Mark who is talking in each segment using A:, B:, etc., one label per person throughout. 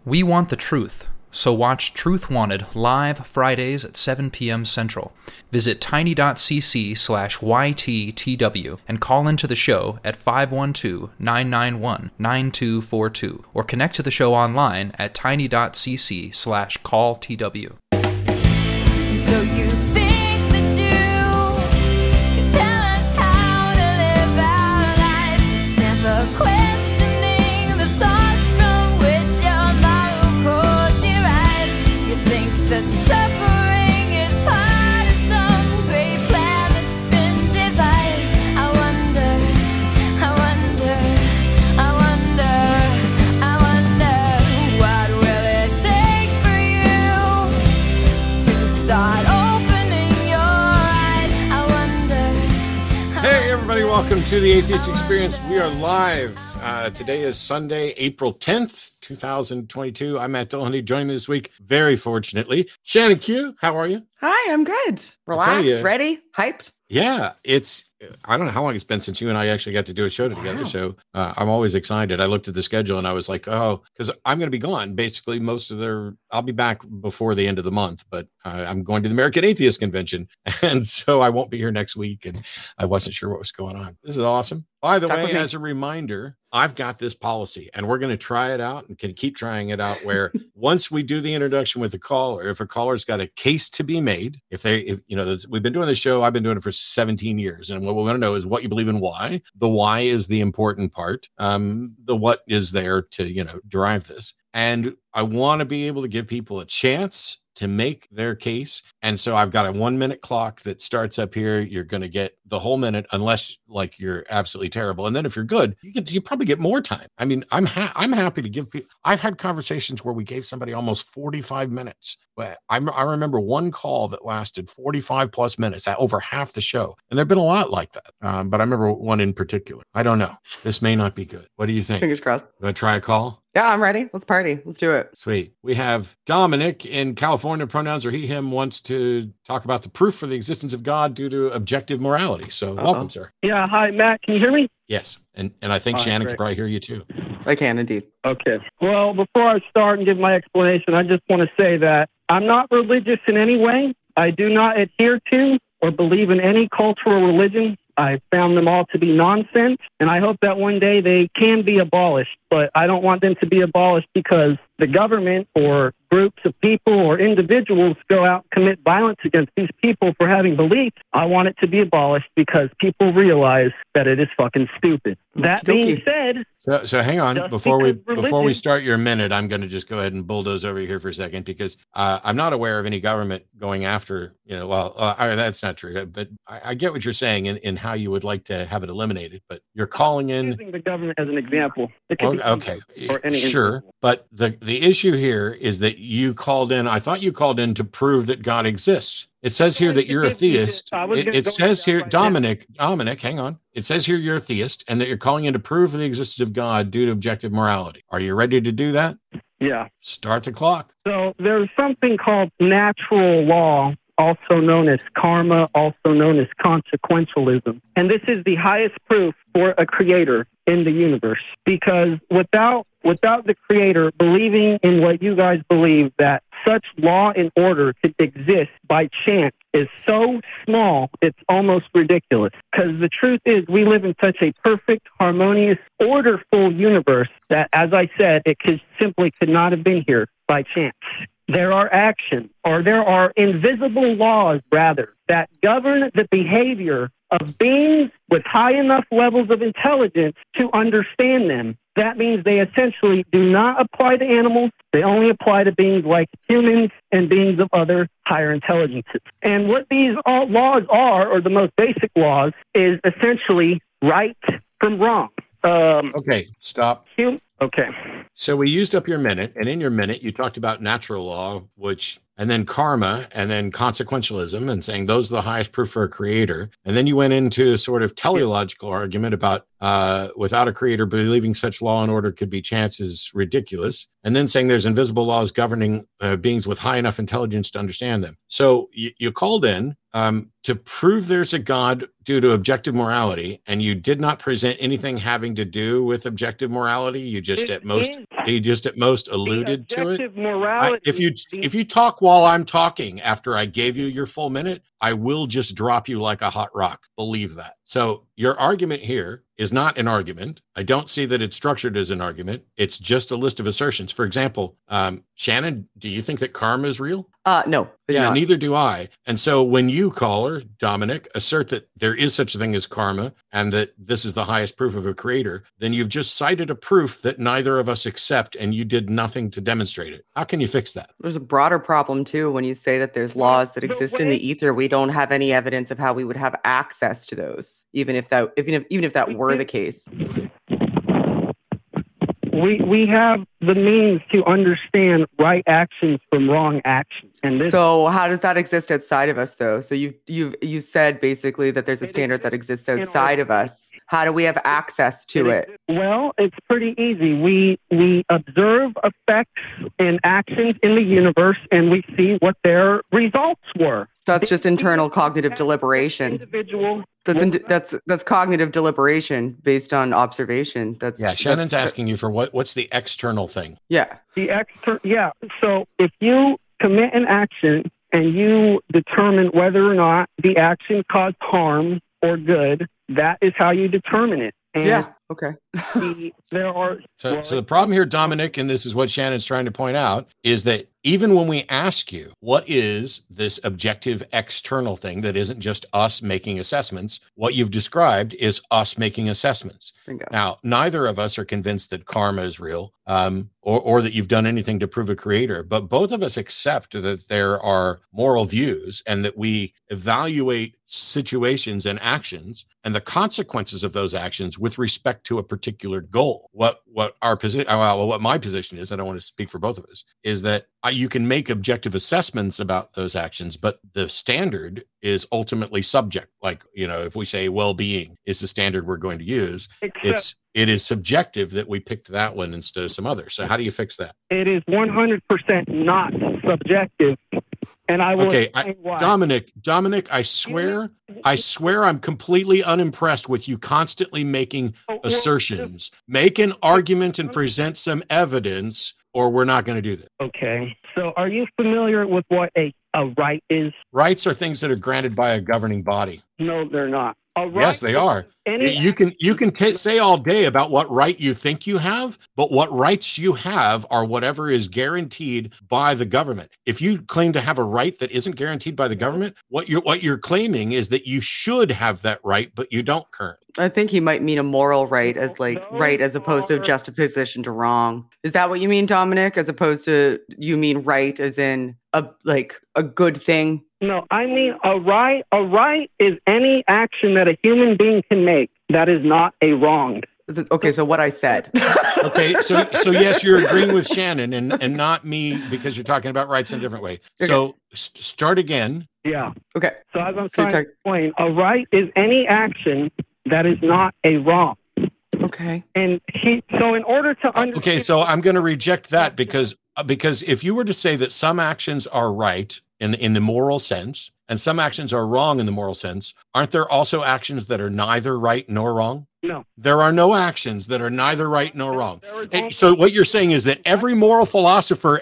A: We want the truth, so watch Truth Wanted live Fridays at 7 p.m. Central. Visit tiny.cc/YTTW and call into the show at 512-991-9242 or connect to the show online at tiny.cc/calltw.
B: So you think that you can tell us how to live our lives, never questioning the source from which your moral code derives. You think that suffering is part of some great plan that's been devised. I wonder, what will it take for you to start opening your eyes? I wonder.
C: Hey, everybody, welcome to the Atheist Experience. We are live. Today is Sunday, April 10th, 2022. I'm Matt Dillahunty. Joining me this week, very fortunately, Shannon Q. How are you?
D: Hi, I'm good. Relaxed, ready, hyped.
C: Yeah, I don't know how long it's been since you and I actually got to do a show together.
D: Wow.
C: So I'm always excited. I looked at the schedule and I was like, because I'm going to be gone basically I'll be back before the end of the month, but I'm going to the American Atheist Convention. And so I won't be here next week. And I wasn't sure what was going on. This is awesome. By the way, as a reminder, I've got this policy and we're going to try it out and can keep trying it out where once we do the introduction with the caller, if a caller's got a case to be made, we've been doing the show, I've been doing it for 17 years. And what we want to know is what you believe and why. The why is the important part. The what is there to, derive this. And I want to be able to give people a chance to make their case. And so I've got a 1 minute clock that starts up here. You're going to get the whole minute unless like you're absolutely terrible. And then if you're good, you probably get more time. I mean, I'm happy to give people, I've had conversations where we gave somebody almost 45 minutes. But I remember one call that lasted 45 plus minutes, over half the show. And there've been a lot like that. But I remember one in particular. I don't know. This may not be good. What do you think?
D: Fingers crossed.
C: You want to try a call?
D: Yeah, I'm ready. Let's party. Let's do it.
C: Sweet. We have Dominic in California. Pronouns are he, him, wants to talk about the proof for the existence of God due to objective morality. So welcome, sir.
E: Yeah. Hi, Matt. Can you hear me?
C: Yes. And I think Shannon can probably hear you too.
D: I can indeed.
E: Okay. Well, before I start and give my explanation, I just want to say that I'm not religious in any way. I do not adhere to or believe in any cultural religion. I found them all to be nonsense, and I hope that one day they can be abolished. But I don't want them to be abolished because the government or groups of people or individuals go out and commit violence against these people for having beliefs. I want it to be abolished because people realize that it is fucking stupid. That being said...
C: So hang on, before we start your minute, I'm going to just go ahead and bulldoze over here for a second because I'm not aware of any government going after, that's not true. But I get what you're saying in how you would like to have it eliminated. But you're calling in
E: using the government as an example.
C: Okay, sure. But the issue here is that you called in. I thought you called in to prove that God exists. It says here that you're a theist. It says here, Dominic, hang on. It says here you're a theist and that you're calling in to prove the existence of God due to objective morality. Are you ready to do that?
E: Yeah.
C: Start the clock.
E: So there's something called natural law, also known as karma, also known as consequentialism. And this is the highest proof for a creator in the universe. Because without the creator believing in what you guys believe, that such law and order could exist by chance is so small, it's almost ridiculous. Because the truth is, we live in such a perfect, harmonious, orderful universe that, as I said, it simply could not have been here by chance. There are actions, or there are invisible laws, rather, that govern the behavior of beings with high enough levels of intelligence to understand them. That means they essentially do not apply to animals. They only apply to beings like humans and beings of other higher intelligences. And what these laws are, or the most basic laws, is essentially right from wrong.
C: Okay, stop.
E: Okay.
C: So we used up your minute, and in your minute, you talked about natural law, and then karma, and then consequentialism, and saying those are the highest proof for a creator. And then you went into a sort of teleological argument about without a creator, believing such law and order could be chance is ridiculous. And then saying there's invisible laws governing beings with high enough intelligence to understand them. So you called in to prove there's a God due to objective morality, and you did not present anything having to do with objective morality. You just at most alluded to it. If you talk while I'm talking after I gave you your full minute, I will just drop you like a hot rock. Believe that. So your argument here is not an argument. I don't see that it's structured as an argument. It's just a list of assertions. For example, Shannon, do you think that karma is real?
D: No.
C: Yeah, neither do I. And so when you, caller, Dominic, assert that there is such a thing as karma and that this is the highest proof of a creator, then you've just cited a proof that neither of us accept, and you did nothing to demonstrate it. How can you fix that?
D: There's a broader problem, too, when you say that there's laws that exist in the ether. We don't have any evidence of how we would have access to those, even if that were the case.
E: We have the means to understand right actions from wrong actions.
D: So how does that exist outside of us, though? So you said basically that there's a standard that exists outside of us. How do we have access to it?
E: Well, it's pretty easy. We observe effects and actions in the universe, and we see what their results were.
D: That's just internal cognitive deliberation. That's cognitive deliberation based on observation.
C: Shannon's asking you for what's the external thing?
D: Yeah.
E: So if you commit an action and you determine whether or not the action caused harm or good, that is how you determine it. And
D: okay.
C: So the problem here, Dominic, and this is what Shannon's trying to point out, is that even when we ask you, what is this objective external thing that isn't just us making assessments, what you've described is us making assessments.
D: Bingo.
C: Now, neither of us are convinced that karma is real, or that you've done anything to prove a creator, but both of us accept that there are moral views and that we evaluate situations and actions and the consequences of those actions with respect to a particular goal. What my position is, I don't want to speak for both of us, is that you can make objective assessments about those actions, but the standard is ultimately subject. Like, if we say well-being is the standard we're going to use, it is subjective that we picked that one instead of some other. So how do you fix that?
E: It is 100% not subjective. And I will explain why.
C: Dominic, I swear I'm completely unimpressed with you constantly making assertions. Make an argument and present some evidence, or we're not going to do that. Okay.
E: So are you familiar with what a right is?
C: Rights are things that are granted by a governing body.
E: No, they're not.
C: Yes, they are. You can say all day about what right you think you have, but what rights you have are whatever is guaranteed by the government. If you claim to have a right that isn't guaranteed by the government, what you're claiming is that you should have that right, but you don't currently.
D: I think he might mean a moral right as right as opposed to juxtaposition to wrong. Is that what you mean, Dominic? As opposed to you mean right as in a good thing?
E: No, I mean a right. A right is any action that a human being can make that is not a wrong.
D: Okay, so what I said.
C: Okay, so yes, you're agreeing with Shannon and not me because you're talking about rights in a different way. Okay. So start again.
E: Yeah.
D: Okay.
E: So as I'm trying to explain, a right is any action that is not a wrong.
D: Okay.
E: And so in order to understand.
C: Okay, so I'm going to reject that because if you were to say that some actions are right in the moral sense and some actions are wrong in the moral sense, aren't there also actions that are neither right nor wrong?
E: No.
C: There are no actions that are neither right nor wrong. So what you're saying is that every moral philosopher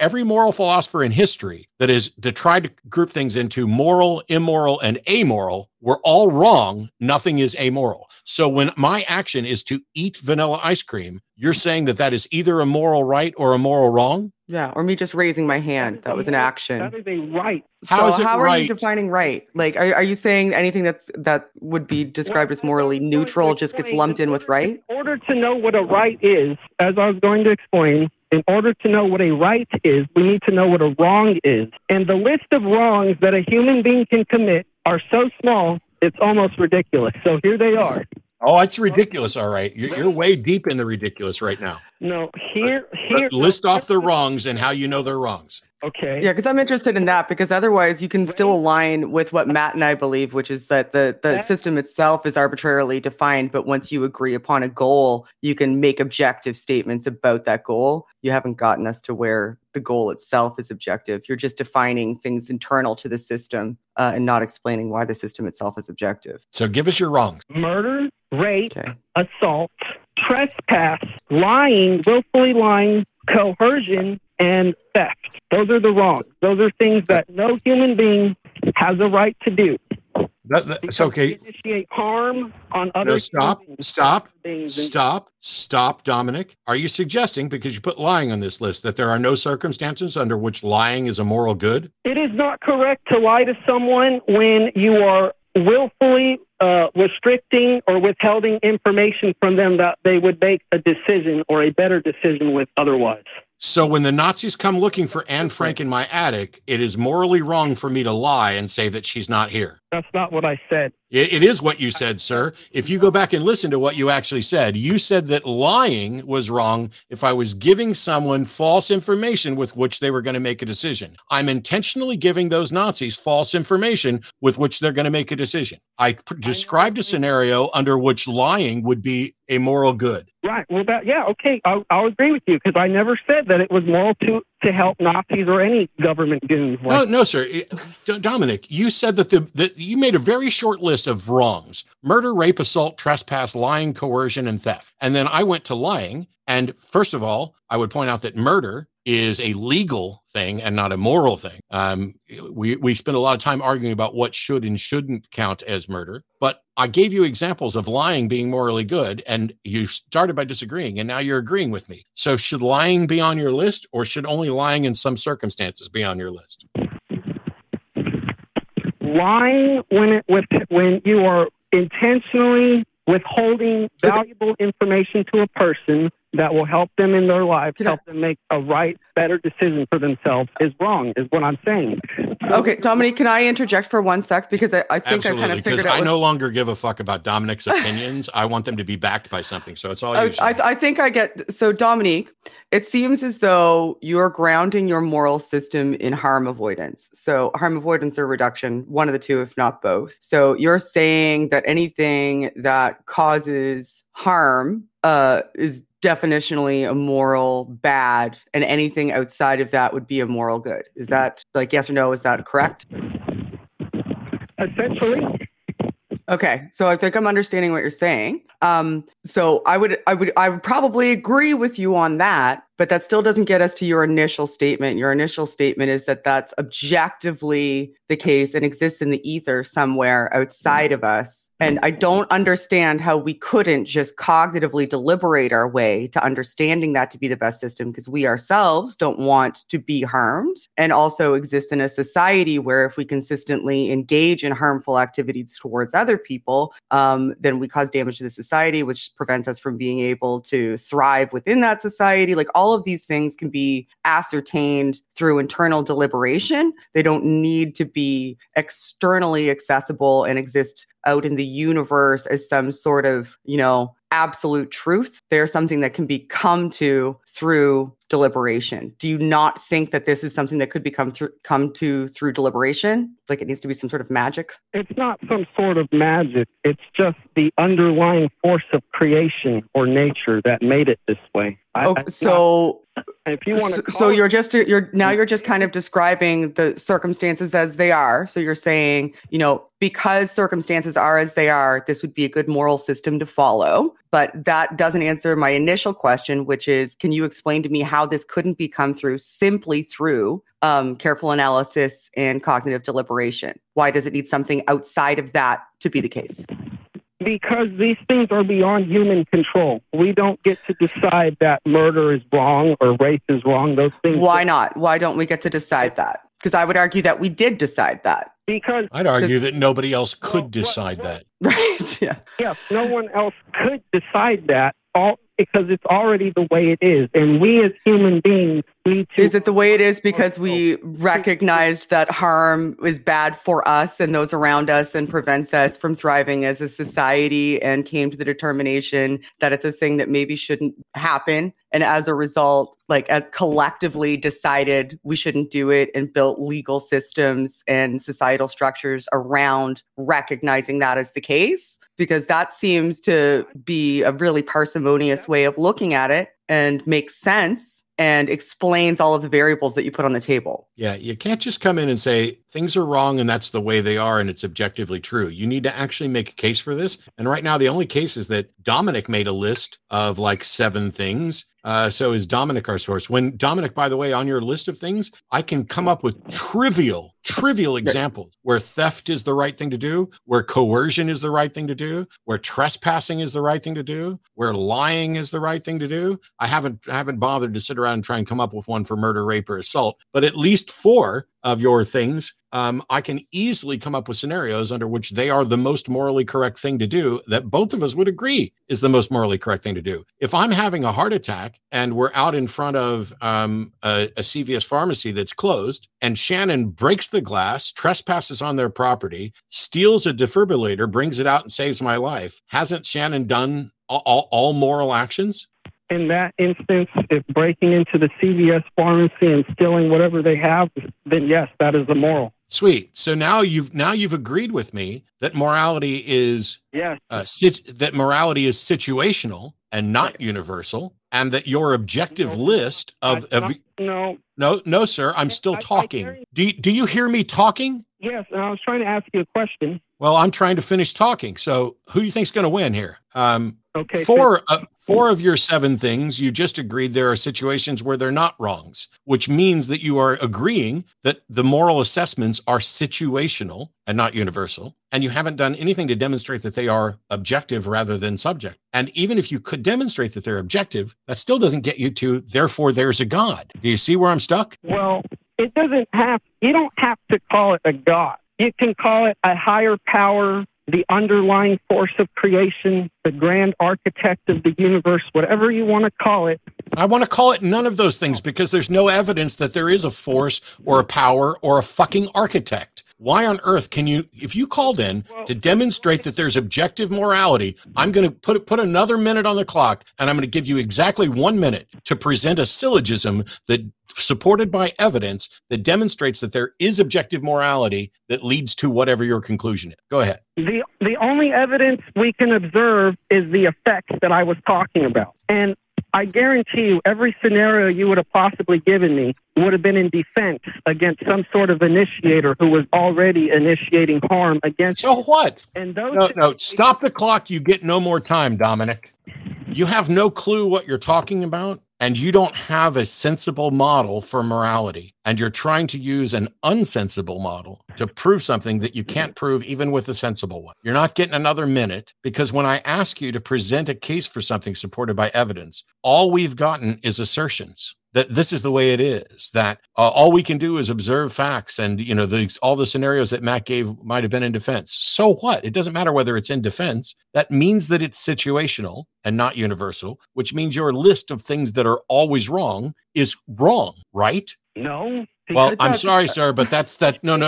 C: in history that is to try to group things into moral, immoral, and amoral were all wrong. Nothing is amoral. So when my action is to eat vanilla ice cream, you're saying that is either a moral right or a moral wrong?
D: Yeah, or me just raising my hand. That was an action.
E: That is a right.
C: How is it
D: how
C: right?
D: Are you defining right? Like, are you saying anything that would be described as morally neutral just gets lumped in with right?
E: In order to know what a right is, as I was going to explain, in order to know what a right is, we need to know what a wrong is. And the list of wrongs that a human being can commit are so small, it's almost ridiculous. So here they are.
C: Oh, it's ridiculous. All right. You're way deep in the ridiculous right now.
E: No, here.
C: List off the wrongs and how you know they're wrongs.
E: Okay.
D: Yeah, because I'm interested in that, because otherwise you can still align with what Matt and I believe, which is that the system itself is arbitrarily defined, but once you agree upon a goal, you can make objective statements about that goal. You haven't gotten us to where the goal itself is objective. You're just defining things internal to the system and not explaining why the system itself is objective.
C: So give us your wrongs.
E: Murder, rape,
D: Okay.
E: assault, trespass, lying, willfully lying, coercion, and theft. Those are the wrongs. Those are things that no human being has a right to do.
C: It's okay.
E: They initiate harm on other
C: No, stop,
E: human
C: stop,
E: beings and-
C: stop, Dominic. Are you suggesting, because you put lying on this list, that there are no circumstances under which lying is a moral good?
E: It is not correct to lie to someone when you are willfully restricting or withholding information from them that they would make a decision or a better decision with otherwise.
C: So when the Nazis come looking for Anne Frank in my attic, it is morally wrong for me to lie and say that she's not here.
E: That's not what I said.
C: It is what you said, sir. If you go back and listen to what you actually said, you said that lying was wrong if I was giving someone false information with which they were going to make a decision. I'm intentionally giving those Nazis false information with which they're going to make a decision. I described a scenario under which lying would be a moral good.
E: Right. Well, okay. I'll agree with you, because I never said that it was moral to help Nazis or any government goons.
C: No, sir. Dominic, you said that you made a very short list of wrongs: murder, rape, assault, trespass, lying, coercion, and theft. And then I went to lying. And first of all, I would point out that murder is a legal thing and not a moral thing. We spend a lot of time arguing about what should and shouldn't count as murder, but I gave you examples of lying being morally good, and you started by disagreeing, and now you're agreeing with me. So should lying be on your list, or should only lying in some circumstances be on your list?
E: Lying when you are intentionally withholding valuable information to a person that will help them in their lives, help them make a right, better decision for themselves is wrong, is what I'm saying.
D: Okay, Dominique, can I interject for 1 sec? Because I think
C: Absolutely,
D: I kind of figured out.
C: I no longer give a fuck about Dominic's opinions. I want them to be backed by something. So it's all you.
D: I think I get. So, Dominique, it seems as though you're grounding your moral system in harm avoidance. So harm avoidance or reduction, one of the two, if not both. So you're saying that anything that causes harm is definitionally a moral bad, and anything outside of that would be a moral good. Is that, like, yes or no? Is that correct?
E: Essentially.
D: Okay, so I think I'm understanding what you're saying. So I would probably agree with you on that, but that still doesn't get us to your initial statement. Your initial statement is that that's objectively the case and exists in the ether somewhere outside of us. And I don't understand how we couldn't just cognitively deliberate our way to understanding that to be the best system, because we ourselves don't want to be harmed, and also exist in a society where if we consistently engage in harmful activities towards other people, then we cause damage to the society, which prevents us from being able to thrive within that society. Like, all of these things can be ascertained through internal deliberation. They don't need to be externally accessible and exist out in the universe as some sort of, absolute truth. They're something that can be come to through deliberation. Do you not think that this is something that could come to through deliberation? Like, it needs to be some sort of magic?
E: It's not some sort of magic. It's just the underlying force of creation or nature that made it this way. If you want to,
D: you're just kind of describing the circumstances as they are. So you're saying, because circumstances are as they are, this would be a good moral system to follow. But that doesn't answer my initial question, which is, can you explain to me how this couldn't be come through simply through careful analysis and cognitive deliberation? Why does it need something outside of that to be the case?
E: Because these things are beyond human control. We don't get to decide that murder is wrong or rape is wrong. Those things.
D: Why not? Why don't we get to decide that? Because I would argue that we did decide that.
E: Because
C: I'd argue that nobody else could decide that.
D: Right. Yeah.
E: Yes, no one else could decide that, because it's already the way it is. And we as human beings need to...
D: Is it the way it is because we recognized that harm is bad for us and those around us and prevents us from thriving as a society, and came to the determination that it's a thing that maybe shouldn't happen, and as a result, like collectively decided we shouldn't do it and built legal systems and societal structures around recognizing that as the case, because that seems to be a really parsimonious way of looking at it and makes sense and explains all of the variables that you put on the table.
C: Yeah, you can't just come in and say things are wrong and that's the way they are and it's objectively true. You need to actually make a case for this. And right now, the only case is that Dominic made a list of like 7 things. So is Dominic our source? When Dominic, by the way, on your list of things, I can come up with trivial examples where theft is the right thing to do, where coercion is the right thing to do, where trespassing is the right thing to do, where lying is the right thing to do. I haven't bothered to sit around and try and come up with one for murder, rape, or assault, but at least 4 of your things, I can easily come up with scenarios under which they are the most morally correct thing to do that both of us would agree is the most morally correct thing to do. If I'm having a heart attack and we're out in front of a CVS pharmacy that's closed and Shannon breaks the glass, trespasses on their property, steals a defibrillator, brings it out and saves my life, hasn't Shannon done all moral actions?
E: In that instance, if breaking into the CVS pharmacy and stealing whatever they have, then yes, that is immoral.
C: Sweet. So now you've agreed with me that morality is that morality is situational and not universal, and that your objective list of no, sir, I'm still talking. Do you hear me talking?
E: Yes, and I was trying to ask you a question.
C: Well, I'm trying to finish talking. So who do you think's going to win here?
E: Okay.
C: 4 of your 7 things, you just agreed there are situations where they're not wrongs, which means that you are agreeing that the moral assessments are situational and not universal. And you haven't done anything to demonstrate that they are objective rather than subject. And even if you could demonstrate that they're objective, that still doesn't get you to, therefore, there's a God. Do you see where I'm stuck?
E: Well, you don't have to call it a God. You can call it a higher power, the underlying force of creation, the grand architect of the universe, whatever you want to call it.
C: I want to call it none of those things because there's no evidence that there is a force or a power or a fucking architect. Why on earth can you, if you called in to demonstrate that there's objective morality, I'm going to put another minute on the clock and I'm going to give you exactly 1 minute to present a syllogism that supported by evidence that demonstrates that there is objective morality that leads to whatever your conclusion is. Go ahead.
E: The only evidence we can observe is the effects that I was talking about. And I guarantee you every scenario you would have possibly given me would have been in defense against some sort of initiator who was already initiating harm against.
C: So what?
E: And those
C: No, stop the clock. You get no more time, Dominic. You have no clue what you're talking about, and you don't have a sensible model for morality, and you're trying to use an unsensible model to prove something that you can't prove even with a sensible one. You're not getting another minute because when I ask you to present a case for something supported by evidence, all we've gotten is assertions that this is the way it is, that all we can do is observe facts and, all the scenarios that Matt gave might have been in defense. So what? It doesn't matter whether it's in defense. That means that it's situational and not universal, which means your list of things that are always wrong is wrong, right?
E: No.
C: Well, I'm sorry, sir, but that's that. No.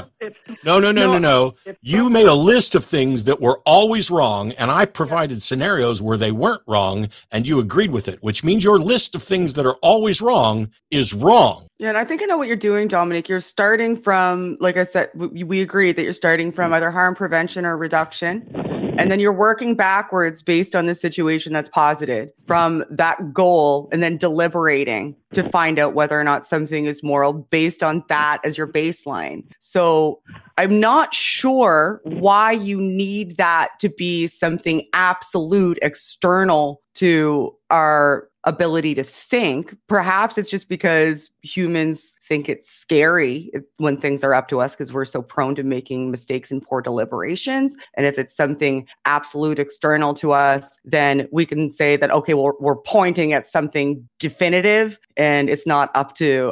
C: You made a list of things that were always wrong, and I provided scenarios where they weren't wrong, and you agreed with it, which means your list of things that are always wrong is wrong.
D: Yeah, and I think I know what you're doing, Dominic. You're starting from, like I said, we agree that you're starting from either harm prevention or reduction. And then you're working backwards based on the situation that's posited from that goal and then deliberating to find out whether or not something is moral based on that as your baseline. So I'm not sure why you need that to be something absolute external to our ability to think. Perhaps it's just because humans think it's scary when things are up to us because we're so prone to making mistakes and poor deliberations. And if it's something absolute external to us, then we can say that, okay, well, we're pointing at something definitive and it's not up to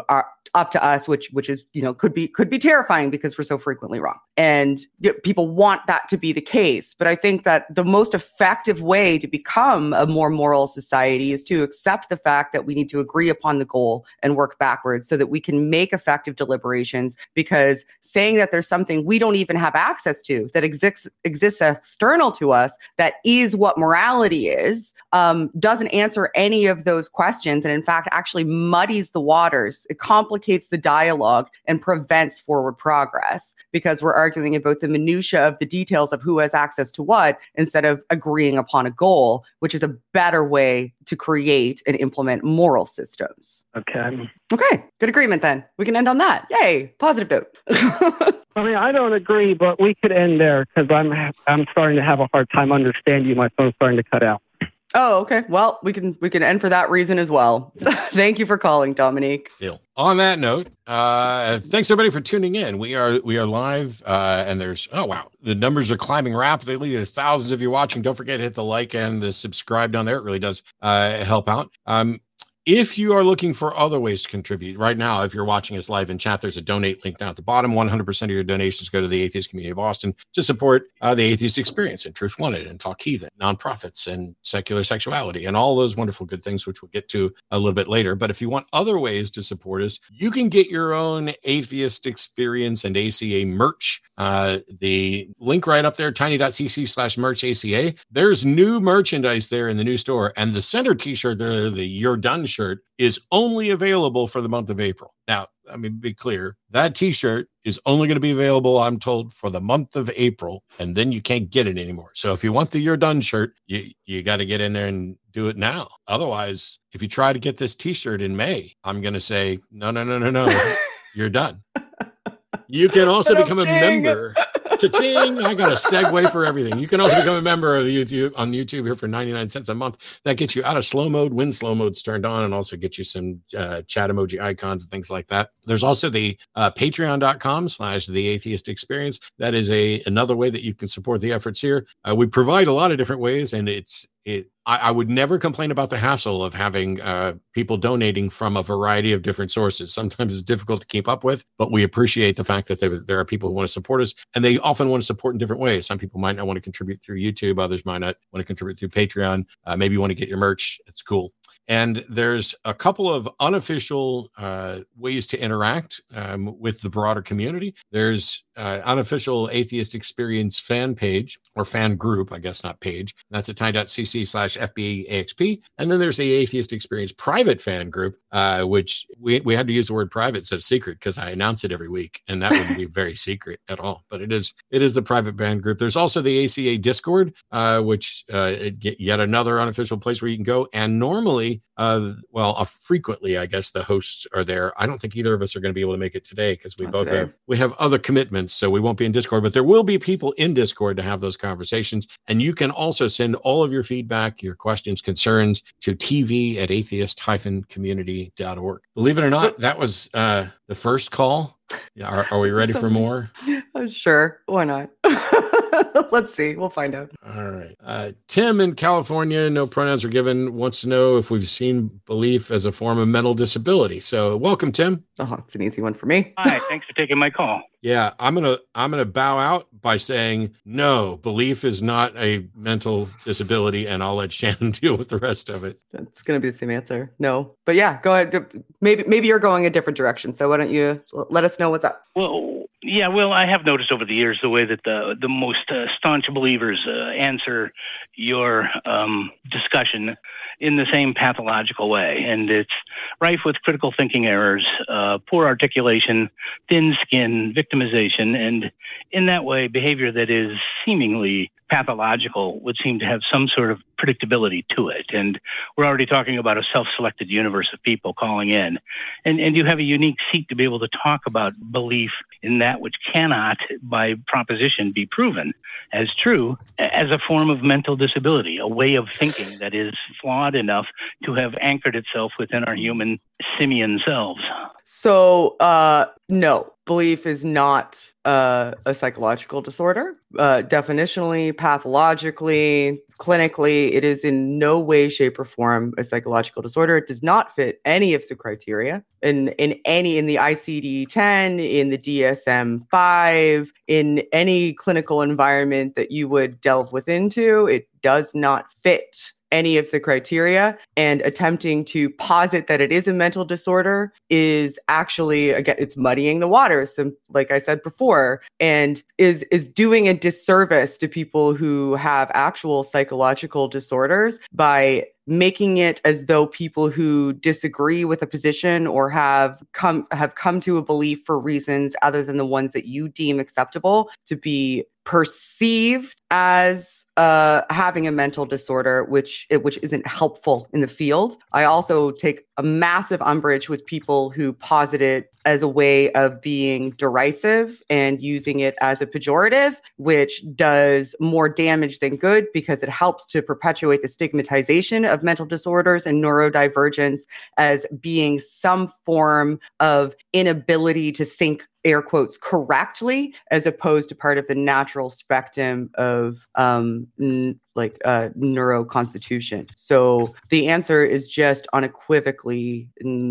D: up to us, which is, could be terrifying because we're so frequently wrong. And people want that to be the case. But I think that the most effective way to become a more moral society is to accept the fact that we need to agree upon the goal and work backwards so that we can make effective deliberations, because saying that there's something we don't even have access to that exists external to us, that is what morality is, doesn't answer any of those questions. And in fact, actually muddies the waters. It complicates the dialogue and prevents forward progress, because we're arguing about the minutia of the details of who has access to what instead of agreeing upon a goal, which is a better way to create and implement moral systems.
E: Okay.
D: Okay, good agreement then. We can end on that. Yay, positive note.
E: I mean, I don't agree, but we could end there because I'm starting to have a hard time understanding you. My phone's starting to cut out.
D: Oh, okay. Well, we can end for that reason as well. Thank you for calling, Dominique.
C: Deal. On that note, thanks everybody for tuning in. We are live, and there's the numbers are climbing rapidly. There's thousands of you watching. Don't forget to hit the like and the subscribe down there. It really does help out. If you are looking for other ways to contribute right now, if you're watching us live in chat, there's a donate link down at the bottom. 100% of your donations go to the Atheist Community of Austin to support the Atheist Experience and Truth Wanted and Talk Heathen, nonprofits and secular sexuality and all those wonderful good things, which we'll get to a little bit later. But if you want other ways to support us, you can get your own Atheist Experience and ACA merch. The link right up there, tiny.cc/merch ACA. There's new merchandise there in the new store. And the center t-shirt there, the You're Done shirt, is only available for the month of April. Now, I mean, be clear, that t-shirt is only going to be available, I'm told, for the month of April, and then you can't get it anymore. So if you want the You're Done shirt, you got to get in there and do it now. Otherwise, if you try to get this t-shirt in May, I'm going to say, no, you're done. You can also become a member. Cha-ching! I got a segue for everything. You can also become a member of YouTube here for 99 cents a month. That gets you out of slow mode when slow mode's turned on, and also get you some chat emoji icons and things like that. There's also the patreon.com/the Atheist Experience. That is another way that you can support the efforts here. We provide a lot of different ways, and I would never complain about the hassle of having people donating from a variety of different sources. Sometimes it's difficult to keep up with, but we appreciate the fact that there are people who want to support us, and they often want to support in different ways. Some people might not want to contribute through YouTube. Others might not want to contribute through Patreon. Maybe you want to get your merch. It's cool. And there's a couple of unofficial ways to interact with the broader community. There's unofficial Atheist Experience fan page, or fan group, I guess, not page. That's at tiny.cc/FBAXP. And then there's the Atheist Experience private fan group, which we had to use the word private instead of secret because I announce it every week, and that wouldn't be very secret at all. But it is the private fan group. There's also the ACA Discord, which yet another unofficial place where you can go. And normally, frequently, I guess the hosts are there. I don't think either of us are going to be able to make it today because we have other commitments, so we won't be in Discord. But there will be people in Discord to have those conversations, and you can also send all of your feedback, your questions, concerns to tv@atheist-community.org. Believe it or not, that was the first call. Are we ready for more?
D: Sure, why not? Let's see. We'll find out.
C: All right. Tim in California, no pronouns are given, wants to know if we've seen belief as a form of mental disability. So welcome, Tim.
D: Oh, it's an easy one for me.
F: Hi, thanks for taking my call.
C: Yeah, I'm gonna bow out by saying no, belief is not a mental disability, and I'll let Shannon deal with the rest of it.
D: It's gonna be the same answer. No. But yeah, go ahead. Maybe you're going a different direction. So why don't you let us know what's up?
F: Well, I have noticed over the years the way that the most staunch believers answer your discussion in the same pathological way. And it's rife with critical thinking errors, poor articulation, thin skin, victimization, and in that way, behavior that is seemingly pathological would seem to have some sort of predictability to it. And we're already talking about a self-selected universe of people calling in. And you have a unique seat to be able to talk about belief in that which cannot, by proposition, be proven as true, as a form of mental disability, a way of thinking that is flawed enough to have anchored itself within our human simian selves.
D: So, no, belief is not a psychological disorder. Definitionally, pathologically, clinically, it is in no way, shape, or form a psychological disorder. It does not fit any of the criteria in the ICD-10, in the DSM-5, in any clinical environment that you would delve into. It does not fit any of the criteria, and attempting to posit that it is a mental disorder is actually, again, it's muddying the waters, like I said before, and is doing a disservice to people who have actual psychological disorders by making it as though people who disagree with a position or have come to a belief for reasons other than the ones that you deem acceptable to be perceived as having a mental disorder, which isn't helpful in the field. I also take a massive umbrage with people who posit it as a way of being derisive and using it as a pejorative, which does more damage than good because it helps to perpetuate the stigmatization of mental disorders and neurodivergence as being some form of inability to think, air quotes, correctly, as opposed to part of the natural spectrum of neuroconstitution. So the answer is just unequivocally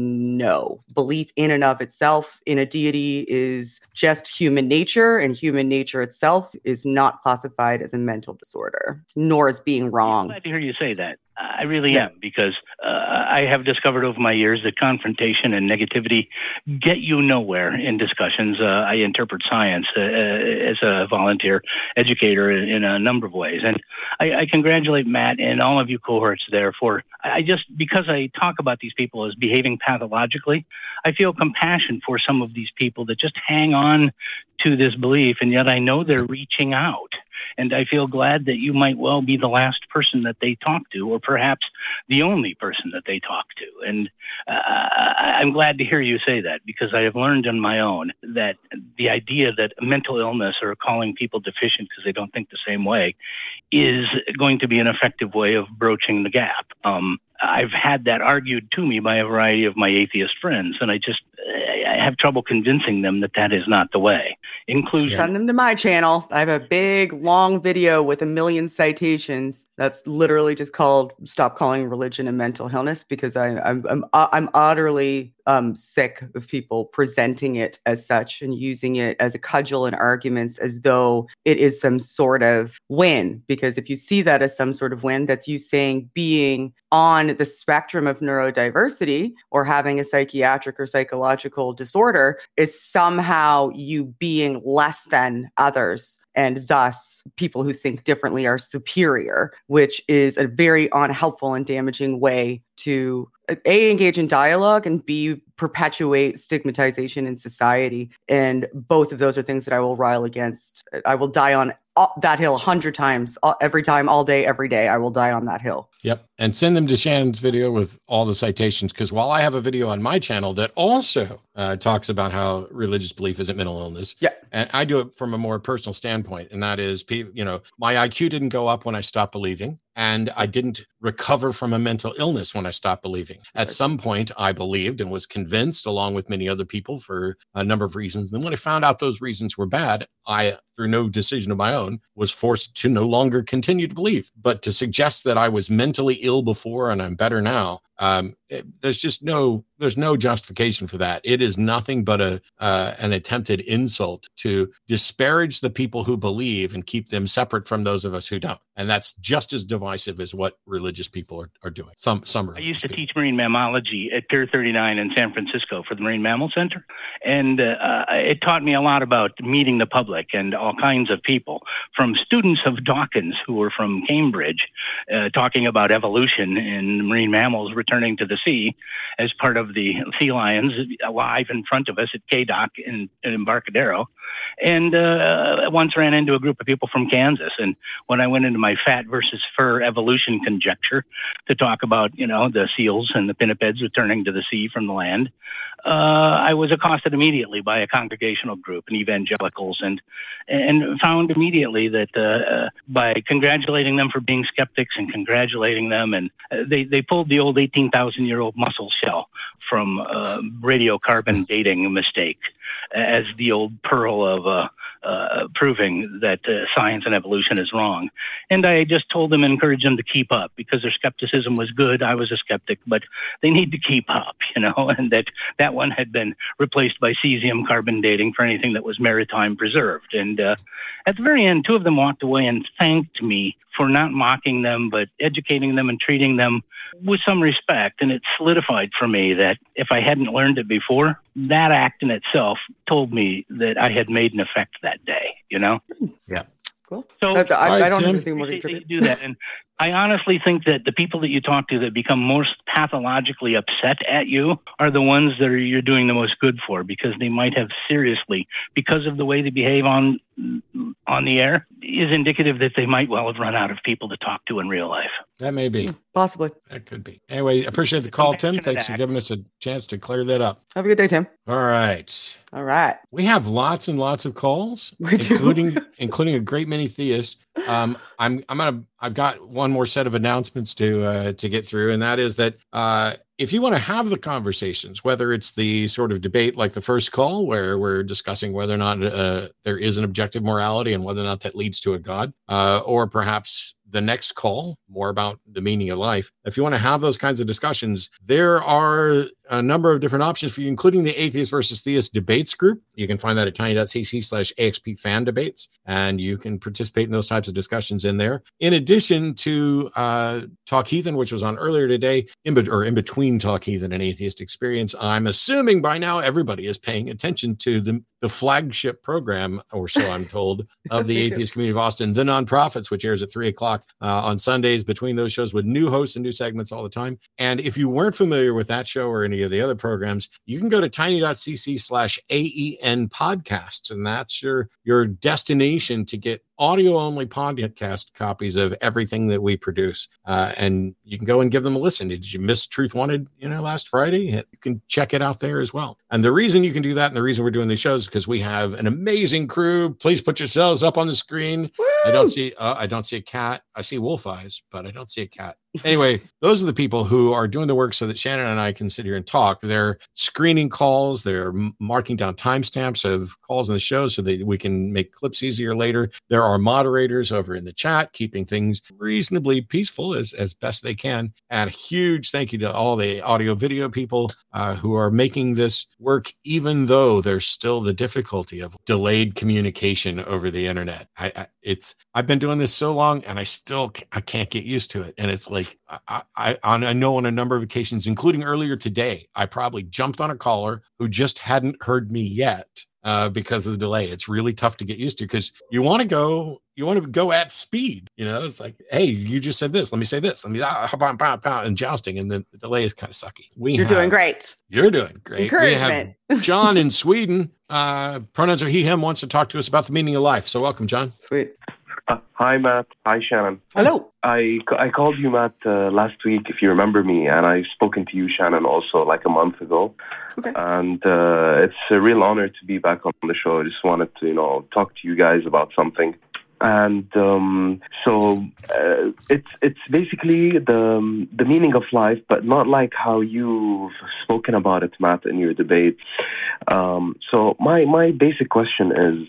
D: no. Belief in and of itself in a deity is just human nature, and human nature itself is not classified as a mental disorder, nor as being wrong.
F: I'm glad to hear you say that. I really am, because I have discovered over my years that confrontation and negativity get you nowhere in discussions. I interpret science as a volunteer educator in a number of ways. And I congratulate Matt and all of you cohorts there because I talk about these people as behaving pathologically, I feel compassion for some of these people that just hang on to this belief, and yet I know they're reaching out. And I feel glad that you might well be the last person that they talk to, or perhaps the only person that they talk to. And I'm glad to hear you say that, because I have learned on my own that the idea that mental illness or calling people deficient because they don't think the same way is going to be an effective way of broaching the gap. I've had that argued to me by a variety of my atheist friends, and I have trouble convincing them that is not the way. Inclusion.
D: Send them to my channel. I have a big, long video with 1 million citations that's literally just called "Stop Calling Religion a Mental Illness," because I'm utterly sick of people presenting it as such and using it as a cudgel in arguments as though it is some sort of win. Because if you see that as some sort of win, that's you saying being on the spectrum of neurodiversity or having a psychiatric or psychological disorder is somehow you being less than others. And thus, people who think differently are superior, which is a very unhelpful and damaging way to A, engage in dialogue, and B, perpetuate stigmatization in society. And both of those are things that I will rile against. I will die on that hill 100 times, every time, all day, every day. I will die on that hill.
C: Yep. And send them to Shannon's video with all the citations, because while I have a video on my channel that also talks about how religious belief isn't mental illness, and I do it from a more personal standpoint, and that is, my IQ didn't go up when I stopped believing, and I didn't recover from a mental illness when I stopped believing. At some point, I believed and was convinced, along with many other people, for a number of reasons. And then when I found out those reasons were bad, I, through no decision of my own, was forced to no longer continue to believe. But to suggest that I was mentally ill before and I'm better now, there's no justification for that. It is nothing but an attempted insult to disparage the people who believe and keep them separate from those of us who don't. And that's just as divisive as what religious people are doing. Some
F: I used to teach marine mammalogy at Pier 39 in San Francisco for the Marine Mammal Center. And it taught me a lot about meeting the public and all kinds of people, from students of Dawkins who were from Cambridge, talking about evolution and marine mammals returning to the sea as part of the sea lions alive in front of us at K-Dock in Embarcadero. And once ran into a group of people from Kansas. And when I went into my fat versus fur evolution conjecture to talk about, the seals and the pinnipeds returning to the sea from the land, I was accosted immediately by a congregational group and evangelicals, and found immediately that by congratulating them for being skeptics and congratulating them, and they pulled the old 18,000-year-old mussel shell from radiocarbon dating mistake as the old pearl of proving that science and evolution is wrong. And I just told them and encouraged them to keep up, because their skepticism was good. I was a skeptic, but they need to keep up, and that one had been replaced by cesium carbon dating for anything that was maritime preserved. And at the very end, two of them walked away and thanked me for not mocking them, but educating them and treating them with some respect. And it solidified for me that if I hadn't learned it before, that act in itself told me that I had made an effect that day,
C: Yeah.
D: Cool.
F: So
D: I
C: right,
D: don't have
C: Tim.
D: anything more to
F: They
D: contribute.
F: do that. And I honestly think that the people that you talk to that become most pathologically upset at you are the ones that you're doing the most good for, because they might have seriously, because of the way they behave on the air, is indicative that they might well have run out of people to talk to in real life.
C: That may be.
D: Possibly.
C: That could be. Anyway, appreciate the call, Tim.
F: Compassionate
C: Thanks for
F: act.
C: giving us a chance to clear that up.
D: Have a good day, Tim.
C: All right.
D: All right.
C: We have lots and lots of calls,
D: We do.
C: including a great many theists. I've got one more set of announcements to get through, and that is that if you want to have the conversations, whether it's the sort of debate like the first call where we're discussing whether or not there is an objective morality and whether or not that leads to a God, or perhaps the next call, more about the meaning of life. If you want to have those kinds of discussions, there are a number of different options for you, including the Atheist versus Theist debates group. You can find that at tiny.cc/AXP fan debates, and you can participate in those types of discussions in there. In addition to Talk Heathen, which was on earlier today, in between Talk Heathen and Atheist Experience, I'm assuming by now everybody is paying attention to the flagship program, or so I'm told, of the
D: Me too.
C: Atheist Community of Austin, The Nonprofits, which airs at 3:00 on Sundays between those shows with new hosts and new segments all the time. And if you weren't familiar with that show or any of the other programs, you can go to tiny.cc/AEN podcasts. And that's your destination to get audio only podcast copies of everything that we produce. And you can go and give them a listen. Did you miss Truth Wanted, last Friday? You can check it out there as well. And the reason you can do that, and the reason we're doing these shows, is because we have an amazing crew. Please put yourselves up on the screen.
D: Woo!
C: I don't see a cat. I see wolf eyes, but I don't see a cat. Anyway, those are the people who are doing the work so that Shannon and I can sit here and talk. They're screening calls. They're marking down timestamps of calls in the show so that we can make clips easier later. There are moderators over in the chat, keeping things reasonably peaceful as best they can. And a huge thank you to all the audio video people who are making this work, even though there's still the difficulty of delayed communication over the internet. I've been doing this so long, and I can't get used to it. And it's like, I know on a number of occasions, including earlier today, I probably jumped on a caller who just hadn't heard me yet because of the delay. It's really tough to get used to, because you want to go at speed. It's like, hey, you just said this. Let me say this. Let me and jousting, and the delay is kind of sucky.
D: You're doing great.
C: You're doing great.
D: Encouragement.
C: We have John in Sweden. Pronouns are he, him, wants to talk to us about the meaning of life. So welcome, John.
D: Sweet.
G: Hi, Matt. Hi, Shannon.
D: Hello.
G: I called you, Matt, last week, if you remember me, and I've spoken to you, Shannon, also like a month ago.
D: Okay.
G: And it's a real honor to be back on the show. I just wanted to, talk to you guys about something. And so it's basically the meaning of life, but not like how you've spoken about it, Matt, in your debate. So my basic question is,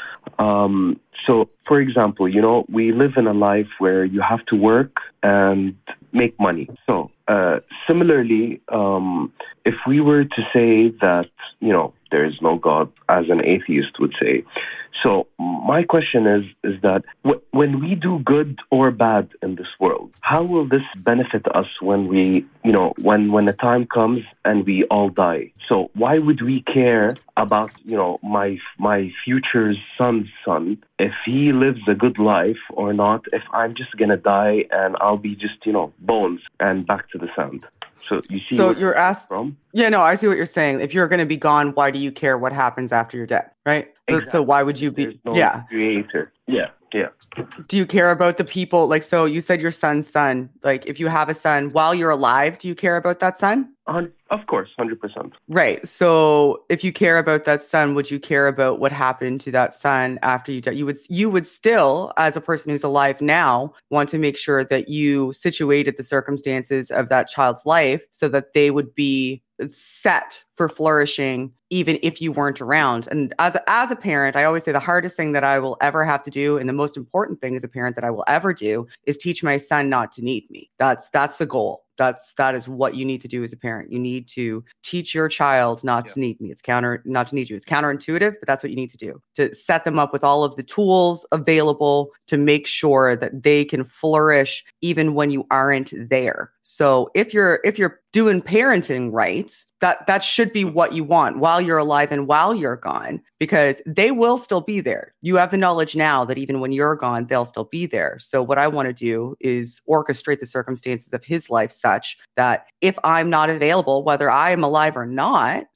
G: so, for example, we live in a life where you have to work and make money. So, similarly, if we were to say that, there is no God, as an atheist would say. So my question is that when we do good or bad in this world, how will this benefit us when we, when the time comes and we all die? So why would we care about, my future son's son, if he lives a good life or not, if I'm just going to die and I'll be just, bones and back to the sand? So you see,
D: So you're asked
G: from?
D: Yeah, no, I see what you're saying. If you're going to be gone, why do you care what happens after you're dead, right?
G: Exactly.
D: So why would you
G: There's
D: be?
G: no
D: Yeah.
G: creator. Yeah.
D: Do you care about the people? Like, so you said your son's son. Like, if you have a son while you're alive, do you care about that son?
G: Of course, 100%.
D: Right. So if you care about that son, would you care about what happened to that son after you die? You would still, as a person who's alive now, want to make sure that you situated the circumstances of that child's life so that they would be set for flourishing even if you weren't around. And as a parent, I always say the hardest thing that I will ever have to do, and the most important thing as a parent that I will ever do, is teach my son not to need me. That's the goal. That is what you need to do as a parent. You need to teach your child not to need me. Not to need you. It's counterintuitive, but that's what you need to do, to set them up with all of the tools available to make sure that they can flourish even when you aren't there. So if you're doing parenting right, that should be what you want while you're alive and while you're gone, because they will still be there. You have the knowledge now that even when you're gone, they'll still be there. So what I want to do is orchestrate the circumstances of his life such that if I'm not available, whether I am alive or not,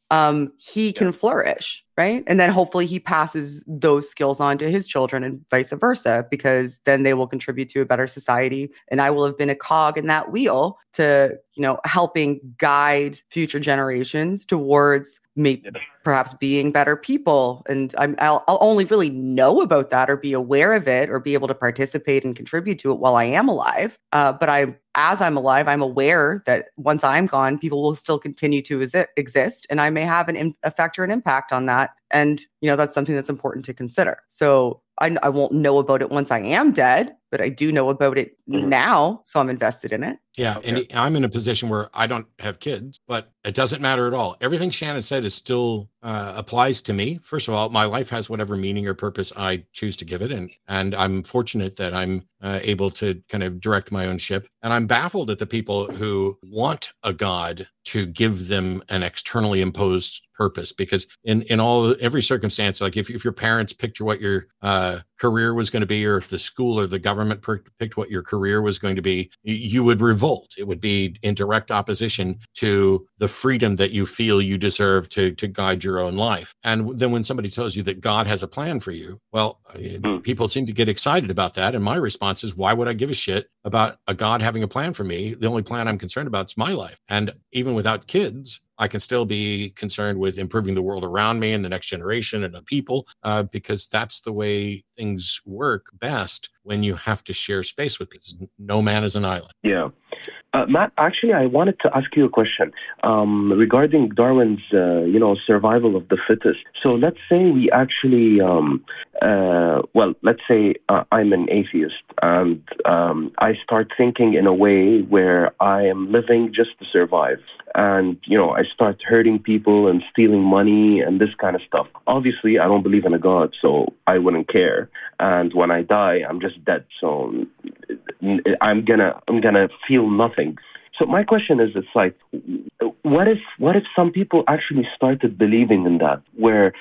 D: he can flourish, right? And then hopefully he passes those skills on to his children and vice versa, because then they will contribute to a better society. And I will have been a cog in that wheel to, helping guide future generations towards perhaps being better people. And I'll only really know about that or be aware of it or be able to participate and contribute to it while I am alive. But as I'm alive, I'm aware that once I'm gone, people will still continue to exist, and I may have an effect or an impact on that. And, that's something that's important to consider. So I won't know about it once I am dead, but I do know about it now. So I'm invested in it.
C: Yeah. Okay. And I'm in a position where I don't have kids, but it doesn't matter at all. Everything Shannon said is still applies to me. First of all, my life has whatever meaning or purpose I choose to give it. And I'm fortunate that I'm able to kind of direct my own ship. And I'm baffled at the people who want a God to give them an externally imposed purpose, because in every circumstance, like if your parents picked what your career was going to be, or if the school or the government picked what your career was going to be, you would revolt. It would be in direct opposition to the freedom that you feel you deserve to guide your own life. And then when somebody tells you that God has a plan for you, well, people seem to get excited about that. And my response is, why would I give a shit about a God having a plan for me? The only plan I'm concerned about is my life. And even without kids, I can still be concerned with improving the world around me and the next generation and the people, because that's the way things work best when you have to share space with people. No man is an island.
G: Yeah. Matt, actually, I wanted to ask you a question regarding Darwin's, survival of the fittest. So let's say we actually, let's say I'm an atheist and I start thinking in a way where I am living just to survive. And, I start hurting people and stealing money and this kind of stuff. Obviously, I don't believe in a God, so I wouldn't care. And when I die, I'm just dead. So I'm gonna feel nothing. So my question is, it's like, what if some people actually started believing in that, where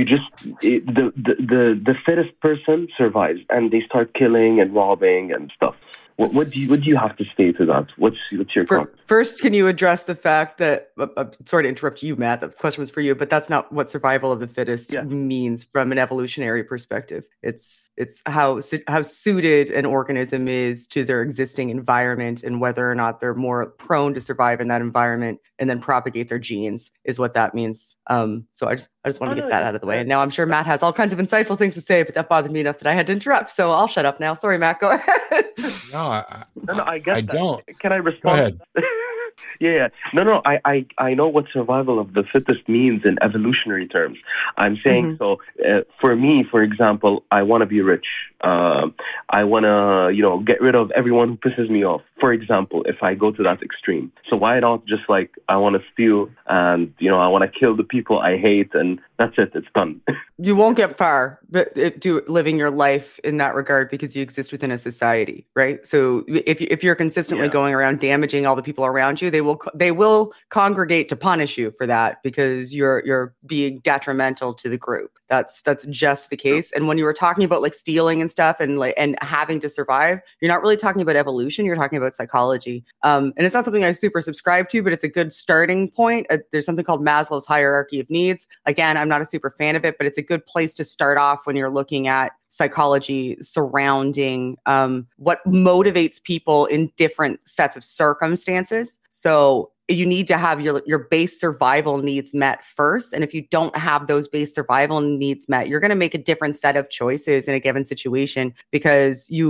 G: the fittest person survives and they start killing and robbing and stuff? What do you have to say to that? What's your comment?
D: First, can you address the fact that, sorry to interrupt you, Matt, the question was for you, but that's not what survival of the fittest means from an evolutionary perspective. It's how suited an organism is to their existing environment and whether or not they're more prone to survive in that environment and then propagate their genes is what that means. So I just wanted to get that out of the way. And now I'm sure Matt has all kinds of insightful things to say, but that bothered me enough that I had to interrupt. So I'll shut up now. Sorry, Matt, go ahead.
C: No,
G: I get that.
C: Don't.
G: Can I respond?
C: Go ahead.
G: Yeah. No. I know what survival of the fittest means in evolutionary terms. I'm saying for me, for example, I want to be rich. I want to, get rid of everyone who pisses me off. For example, if I go to that extreme. So why not just I want to steal and, I want to kill the people I hate and that's it. It's done.
D: You won't get far living your life in that regard because you exist within a society, right? So if you're consistently going around damaging all the people around you, they will congregate to punish you for that because you're being detrimental to the group. That's just the case. And when you were talking about stealing and stuff and having to survive, you're not really talking about evolution. You're talking about psychology. And it's not something I super subscribe to, but it's a good starting point. There's something called Maslow's hierarchy of needs. Again, I'm not a super fan of it, but it's a good place to start off when you're looking at psychology surrounding what motivates people in different sets of circumstances. So you need to have your base survival needs met first. And if you don't have those base survival needs met, you're going to make a different set of choices in a given situation because you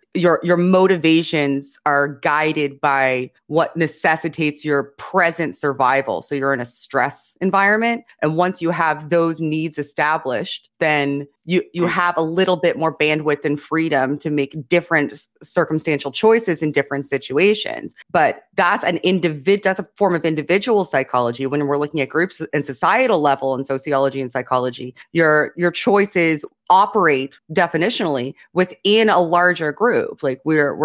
D: your motivations are guided by what necessitates your present survival. So you're in a stress environment, and once you have those needs established, then you have a little bit more bandwidth and freedom to make different circumstantial choices in different situations. But that's that's a form of individual psychology. When we're looking at groups and societal level in sociology and psychology, your choices operate definitionally within a larger group. Like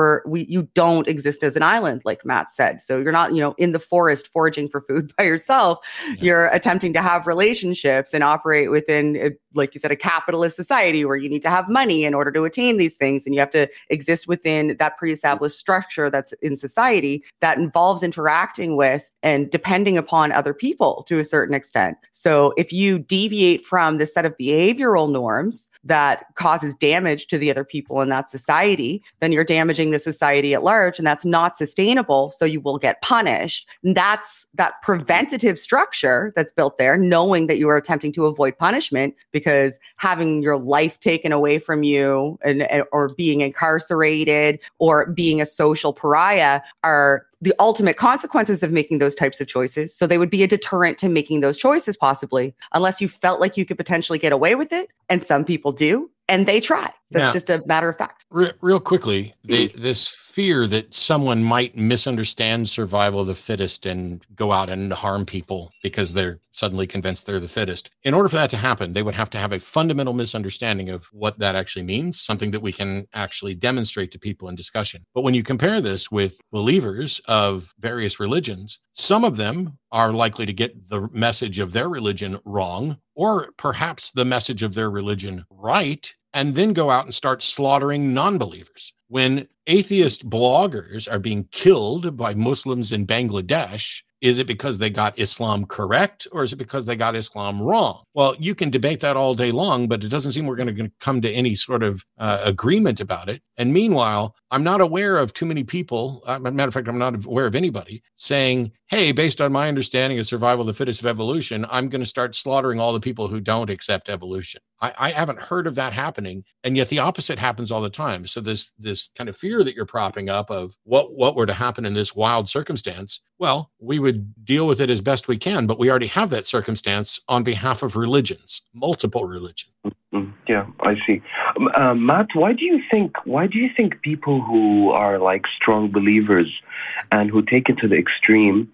D: you don't exist as an island, like Matt said. So you're not, in the forest foraging for food by yourself. Yeah. You're attempting to have relationships and operate within, like you said, a capitalist society where you need to have money in order to attain these things. And you have to exist within that pre-established structure that's in society that involves interacting with and depending upon other people to a certain extent. So if you deviate from this set of behavioral norms that causes damage to the other people in that society, then you're damaging the society at large, and that's not sustainable. So you will get punished. And that's that preventative structure that's built there, knowing that you are attempting to avoid punishment, because having your life taken away from you or being incarcerated or being a social pariah are the ultimate consequences of making those types of choices. So they would be a deterrent to making those choices, possibly, unless you felt like you could potentially get away with it. And some people do, and they try. That's just a matter of fact.
C: Real quickly, this fear that someone might misunderstand survival of the fittest and go out and harm people because they're suddenly convinced they're the fittest. In order for that to happen, they would have to have a fundamental misunderstanding of what that actually means, something that we can actually demonstrate to people in discussion. But when you compare this with believers of various religions, some of them are likely to get the message of their religion wrong, or perhaps the message of their religion right, and then go out and start slaughtering non-believers. When atheist bloggers are being killed by Muslims in Bangladesh, is it because they got Islam correct, or is it because they got Islam wrong? Well, you can debate that all day long, but it doesn't seem we're going to come to any sort of agreement about it. And meanwhile, I'm not aware of too many people, as a matter of fact, I'm not aware of anybody saying, hey, based on my understanding of survival of the fittest of evolution, I'm going to start slaughtering all the people who don't accept evolution. I haven't heard of that happening, and yet the opposite happens all the time. So this kind of fear that you're propping up of what were to happen in this wild circumstance, well, we would deal with it as best we can, but we already have that circumstance on behalf of religions, multiple religions.
G: Yeah, I see. Matt, why do you think people who are like strong believers and who take it to the extreme,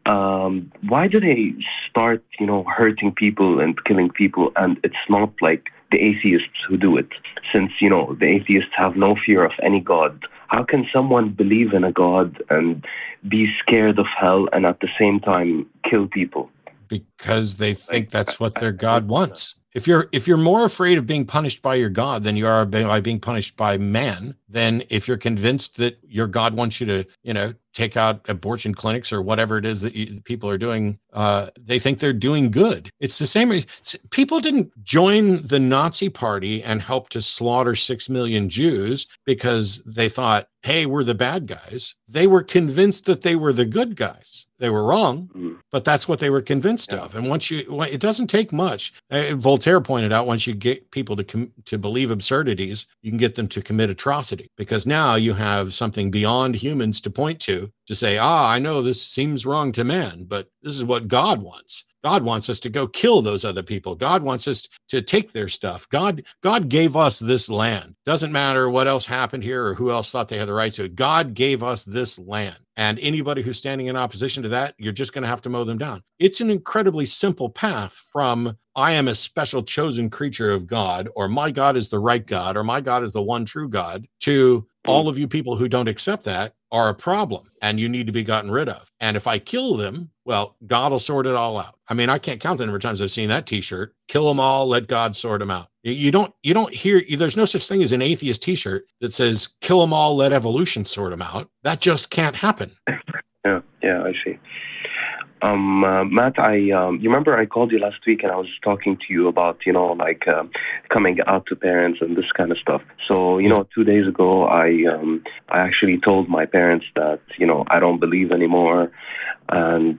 G: why do they start, hurting people and killing people? And it's not like the atheists who do it, since, the atheists have no fear of any God. How can someone believe in a God and be scared of hell and at the same time kill people?
C: Because they think that's what their God wants. If you're more afraid of being punished by your God than you are by being punished by man, then if you're convinced that your God wants you to, take out abortion clinics or whatever it is that people are doing, they think they're doing good. It's the same. People didn't join the Nazi party and help to slaughter 6 million Jews because they thought, hey, we're the bad guys. They were convinced that they were the good guys. They were wrong, but that's what they were convinced of. And it doesn't take much. Voltaire pointed out, once you get people to believe absurdities, you can get them to commit atrocity, because now you have something beyond humans to point to say, I know this seems wrong to man, but this is what God wants. God wants us to go kill those other people. God wants us to take their stuff. God gave us this land. Doesn't matter what else happened here or who else thought they had the right to it. God gave us this land. And anybody who's standing in opposition to that, you're just going to have to mow them down. It's an incredibly simple path from I am a special chosen creature of God, or my God is the right God, or my God is the one true God, to all of you people who don't accept that are a problem and you need to be gotten rid of. And if I kill them, well, God will sort it all out. I mean, I can't count the number of times I've seen that t-shirt, kill them all, let God sort them out. You don't hear, there's no such thing as an atheist t-shirt that says, kill them all, let evolution sort them out. That just can't happen.
G: Yeah, I see. Matt, you remember I called you last week and I was talking to you about, coming out to parents and this kind of stuff. So, 2 days ago, I actually told my parents that, I don't believe anymore. And,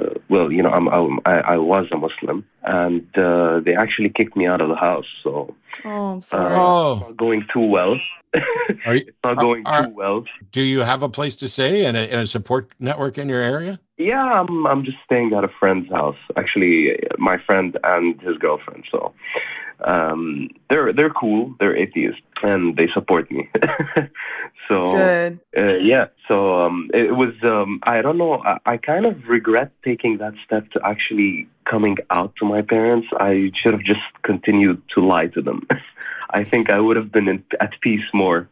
G: I was a Muslim, and they actually kicked me out of the house. So,
D: I'm sorry.
G: it's not going too well. It's not going too well.
C: Do you have a place to stay and a support network in your area?
G: Yeah, I'm just staying at a friend's house. Actually, my friend and his girlfriend. So, they're cool. They're atheists and they support me. So
D: Good.
G: So it was. I don't know. I kind of regret taking that step to actually coming out to my parents. I should have just continued to lie to them. I think I would have been at peace more,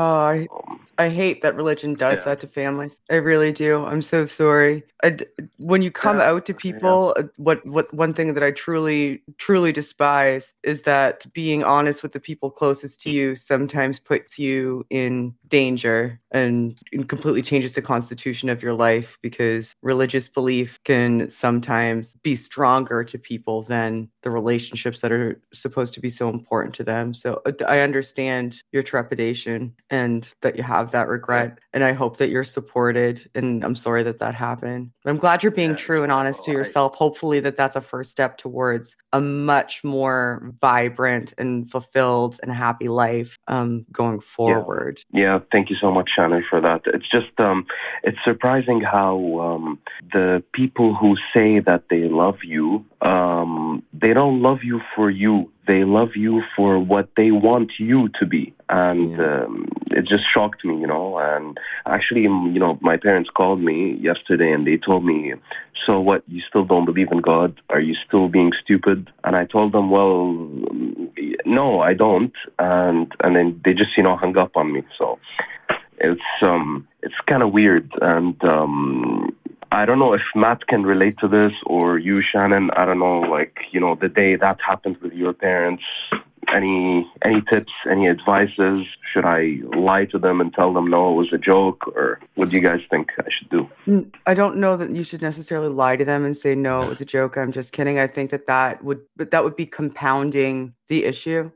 D: I hate that religion does that to families. I really do. I'm so sorry. When you come out to people, what one thing that I truly, truly despise is that being honest with the people closest to you sometimes puts you in danger and completely changes the constitution of your life, because religious belief can sometimes be stronger to people than the relationships that are supposed to be so important to them. So I understand your trepidation and that you have that regret, and I hope that you're supported, and I'm sorry that happened. But I'm glad you're being true and honest to yourself. Hopefully that's a first step towards a much more vibrant and fulfilled and happy life going forward.
G: Yeah, thank you so much, Shannon, for that. It's just, it's surprising how the people who say that they love you, they don't love you for you. They love you for what they want you to be. And it just shocked me, and actually, my parents called me yesterday and they told me, so what, you still don't believe in God? Are you still being stupid? And I told them, well, no, I don't. And then they just, hung up on me. So it's kind of weird. And, I don't know if Matt can relate to this, or you, Shannon. I don't know, the day that happened with your parents, any tips, any advices? Should I lie to them and tell them no, it was a joke, or what do you guys think I should do?
D: I don't know that you should necessarily lie to them and say no, it was a joke, I'm just kidding. I think that would be compounding the issue.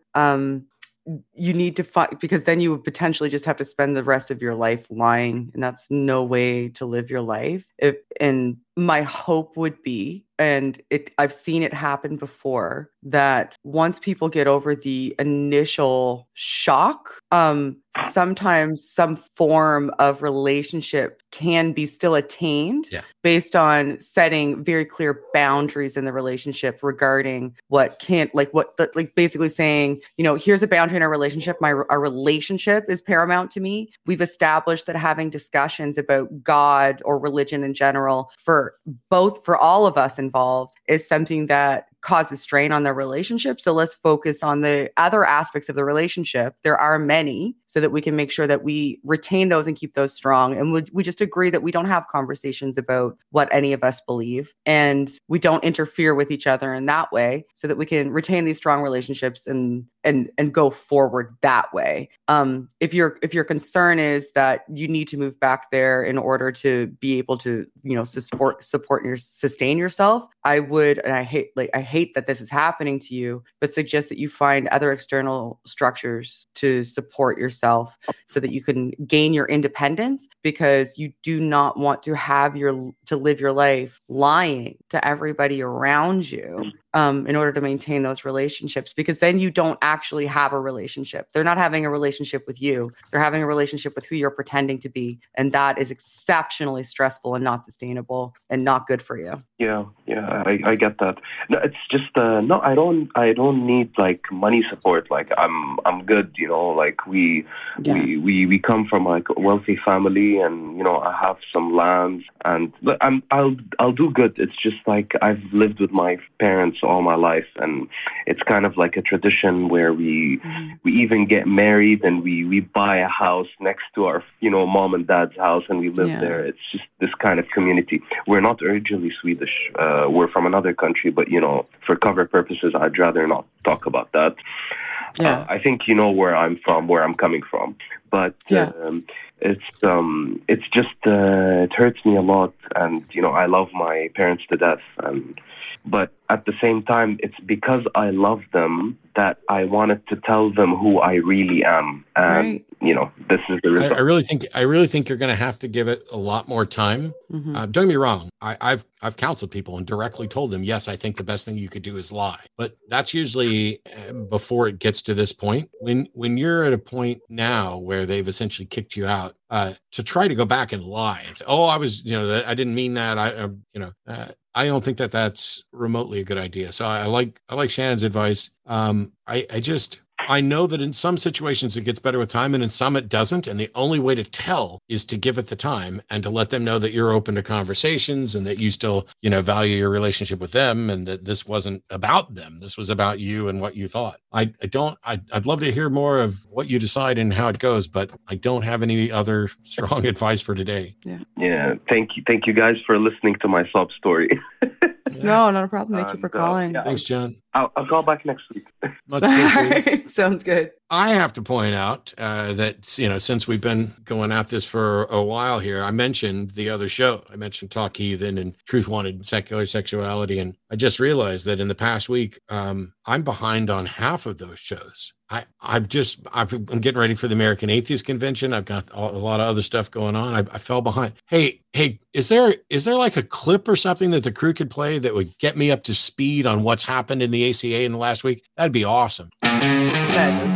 D: You need to find, because then you would potentially just have to spend the rest of your life lying, and that's no way to live your life. And my hope would be, and I've seen it happen before, that once people get over the initial shock, sometimes some form of relationship can be still attained based on setting very clear boundaries in the relationship regarding basically saying, here's a boundary in our relationship. Our relationship is paramount to me. We've established that having discussions about God or religion in general for all of us involved is something that causes strain on the relationship. So let's focus on the other aspects of the relationship. There are many, so that we can make sure that we retain those and keep those strong. And we just agree that we don't have conversations about what any of us believe, and we don't interfere with each other in that way, so that we can retain these strong relationships and go forward that way. If your concern is that you need to move back there in order to be able to, support sustain yourself, I would, and I hate that this is happening to you, but suggest that you find other external structures to support yourself so that you can gain your independence, because you do not want to live your life lying to everybody around you in order to maintain those relationships, because then you don't actually have a relationship. They're not having a relationship with you. They're having a relationship with who you're pretending to be. And that is exceptionally stressful and not sustainable and not good for you.
G: Yeah, I get that. No, it's just no, I don't need money support. I'm good, we come from a wealthy family, and I have some lands, and I'll do good. It's just I've lived with my parents all my life, and it's kind of like a tradition where we even get married and we buy a house next to our mom and dad's house, and we live there. It's just this kind of community. We're not originally Swedish. We're from another country, but for cover purposes, I'd rather not talk about that. I think where I'm from, where I'm coming from. But it's just it hurts me a lot, and I love my parents to death, but at the same time, it's because I love them that I wanted to tell them who I really am, and this is the result.
C: I really think you're going to have to give it a lot more time.
D: Mhm.
C: Don't get me wrong. I've counseled people and directly told them, yes, I think the best thing you could do is lie. But that's usually before it gets to this point. When you're at a point now where they've essentially kicked you out, to try to go back and lie and say, "Oh, I was, I didn't mean that." I don't think that that's remotely a good idea. So I like Shannon's advice. I know that in some situations it gets better with time and in some it doesn't. And the only way to tell is to give it the time and to let them know that you're open to conversations and that you still, value your relationship with them and that this wasn't about them. This was about you and what you thought. I'd love to hear more of what you decide and how it goes, but I don't have any other strong advice for today.
G: Yeah. Thank you guys for listening to my sob story.
D: No, not a problem. Thank you for calling.
C: Thanks, John.
G: I'll call back next week.
C: Much appreciated.
D: All right. Sounds good.
C: I have to point out that, since we've been going at this for a while here, I mentioned the other show. I mentioned Talk Heathen and Truth Wanted, Secular Sexuality. And I just realized that in the past week, I'm behind on half of those shows. I'm getting ready for the American Atheist Convention. I've got a lot of other stuff going on. I fell behind. Hey, is there like a clip or something that the crew could play that would get me up to speed on what's happened in the ACA in the last week? That'd be awesome.
D: Imagine.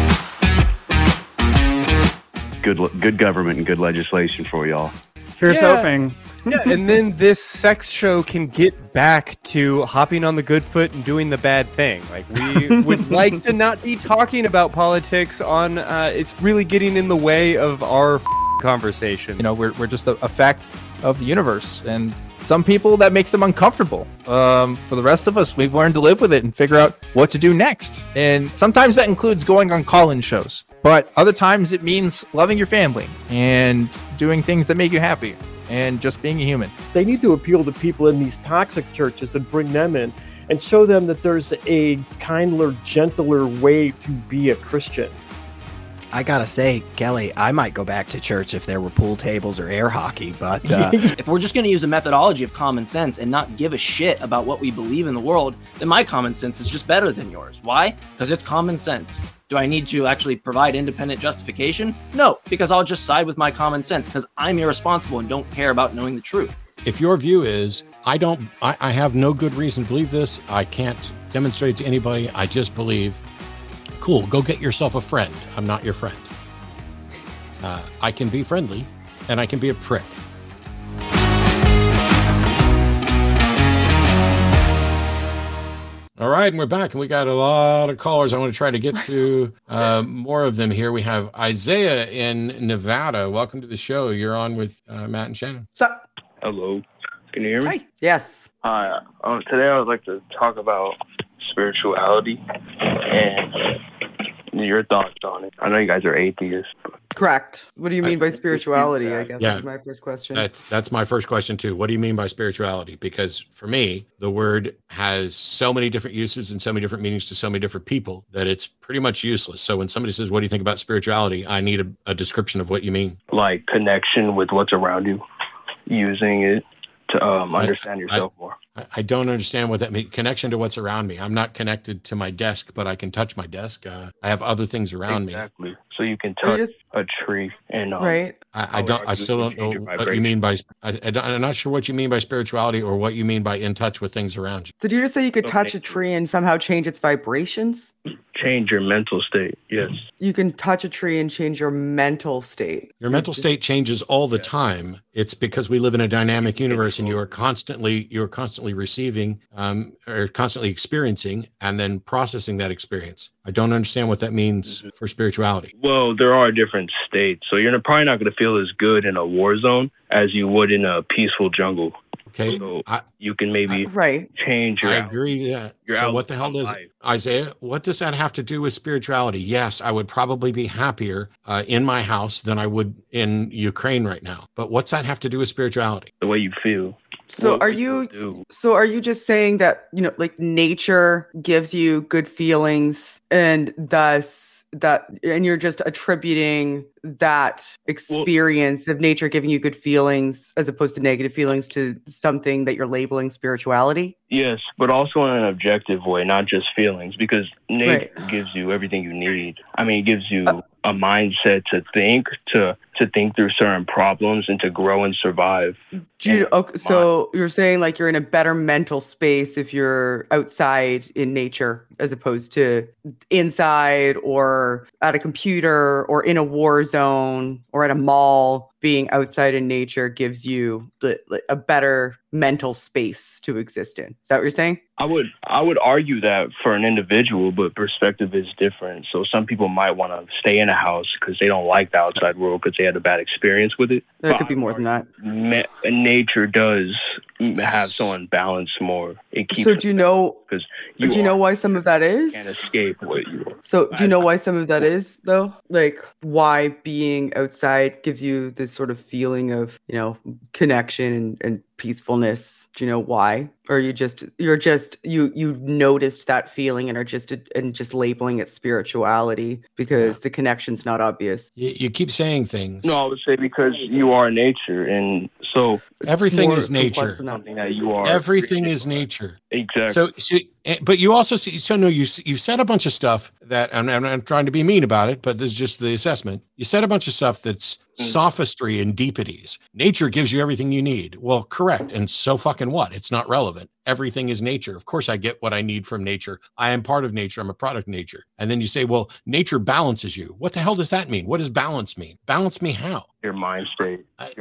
H: Good government and good legislation for y'all.
I: Here's hoping.
J: Yeah, and then this sex show can get back to hopping on the good foot and doing the bad thing. Like, we would like to not be talking about politics on, it's really getting in the way of our conversation.
I: We're just a fact of the universe, and some people that makes them uncomfortable. For the rest of us, we've learned to live with it and figure out what to do next. And sometimes that includes going on call-in shows, but other times it means loving your family and doing things that make you happy and just being a human.
K: They need to appeal to people in these toxic churches and bring them in and show them that there's a kinder, gentler way to be a Christian.
L: I gotta say, Kelly, I might go back to church if there were pool tables or air hockey, but
M: if we're just going to use a methodology of common sense and not give a shit about what we believe in the world, then my common sense is just better than yours. Why? Because it's common sense. Do I need to actually provide independent justification? No, because I'll just side with my common sense because I'm irresponsible and don't care about knowing the truth.
C: If your view is, I have no good reason to believe this, I can't demonstrate to anybody, I just believe, cool, go get yourself a friend. I'm not your friend. I can be friendly and I can be a prick. All right, and we're back, and we got a lot of callers. I want to try to get to more of them here. We have Isaiah in Nevada. Welcome to the show. You're on with Matt and Shannon.
D: Sup?
N: Hello. Can you hear me?
D: Hi. Yes.
N: Hi. Today I would like to talk about spirituality and your thoughts on it. I know you guys are atheists.
D: Correct. What do you mean by spirituality? I guess is my first question.
C: That's my first question too. What do you mean by spirituality? Because for me, the word has so many different uses and so many different meanings to so many different people that it's pretty much useless. So when somebody says, "What do you think about spirituality?" I need a description of what you mean.
N: Like connection with what's around you, using it to understand yourself more.
C: I don't understand what that means. Connection to what's around me. I'm not connected to my desk, but I can touch my desk. I have other things around me.
N: Exactly. So you can touch a tree and
D: right.
C: I still don't know what you mean by. I'm not sure what you mean by spirituality or what you mean by in touch with things around you.
D: Did you just say you could touch a tree and somehow change its vibrations?
N: Change your mental state. Yes.
D: You can touch a tree and change your mental state.
C: Your mental state changes all the time. It's because we live in a dynamic universe, and you are constantly receiving or constantly experiencing and then processing that experience. I don't understand what that means for spirituality.
N: Well, there are different states. So you're probably not going to feel as good in a war zone as you would in a peaceful jungle.
C: Okay.
N: So you can maybe change your
C: I agree. Yeah. So what the hell does Isaiah, what does that have to do with spirituality? Yes, I would probably be happier in my house than I would in Ukraine right now. But what's that have to do with spirituality?
N: The way you feel.
D: So are you just saying that, like nature gives you good feelings and thus and you're just attributing that experience of nature giving you good feelings as opposed to negative feelings to something that you're labeling spirituality?
N: Yes, but also in an objective way, not just feelings, because nature gives you everything you need. I mean, it gives you a mindset to think through certain problems and to grow and survive.
D: So you're saying like you're in a better mental space if you're outside in nature as opposed to inside or at a computer or in a war zone or at a mall. Being outside in nature gives you a better mental space to exist in. Is that what you're saying?
N: I would argue that for an individual, but perspective is different. So some people might want to stay in a house because they don't like the outside world because they had a bad experience with it.
D: There could be more than that.
N: Nature does have someone balance more. It keeps.
D: So do you know?
N: Because
D: do you know why some of that is?
N: Can't escape what you are.
D: So do you know why some of that is though? Like why being outside gives you this sort of feeling of, you know, connection and peacefulness. Do you know why? Or you noticed that feeling and are just labeling it spirituality because the connection's not obvious.
C: You keep saying things.
N: No, I would say because you are nature, and so
C: everything is nature.
N: Something that you are.
C: Everything is nature.
N: Exactly.
C: So, but you also see. So no, you said a bunch of stuff that I'm trying to be mean about it, but this is just the assessment. You said a bunch of stuff that's sophistry and deepities. Nature gives you everything you need. Well, correct. And so fucking what? It's not relevant. Everything is nature. Of course, I get what I need from nature. I am part of nature. I'm a product of nature. And then you say, well, nature balances you. What the hell does that mean? What does balance mean? Balance me how?
N: Your mind state.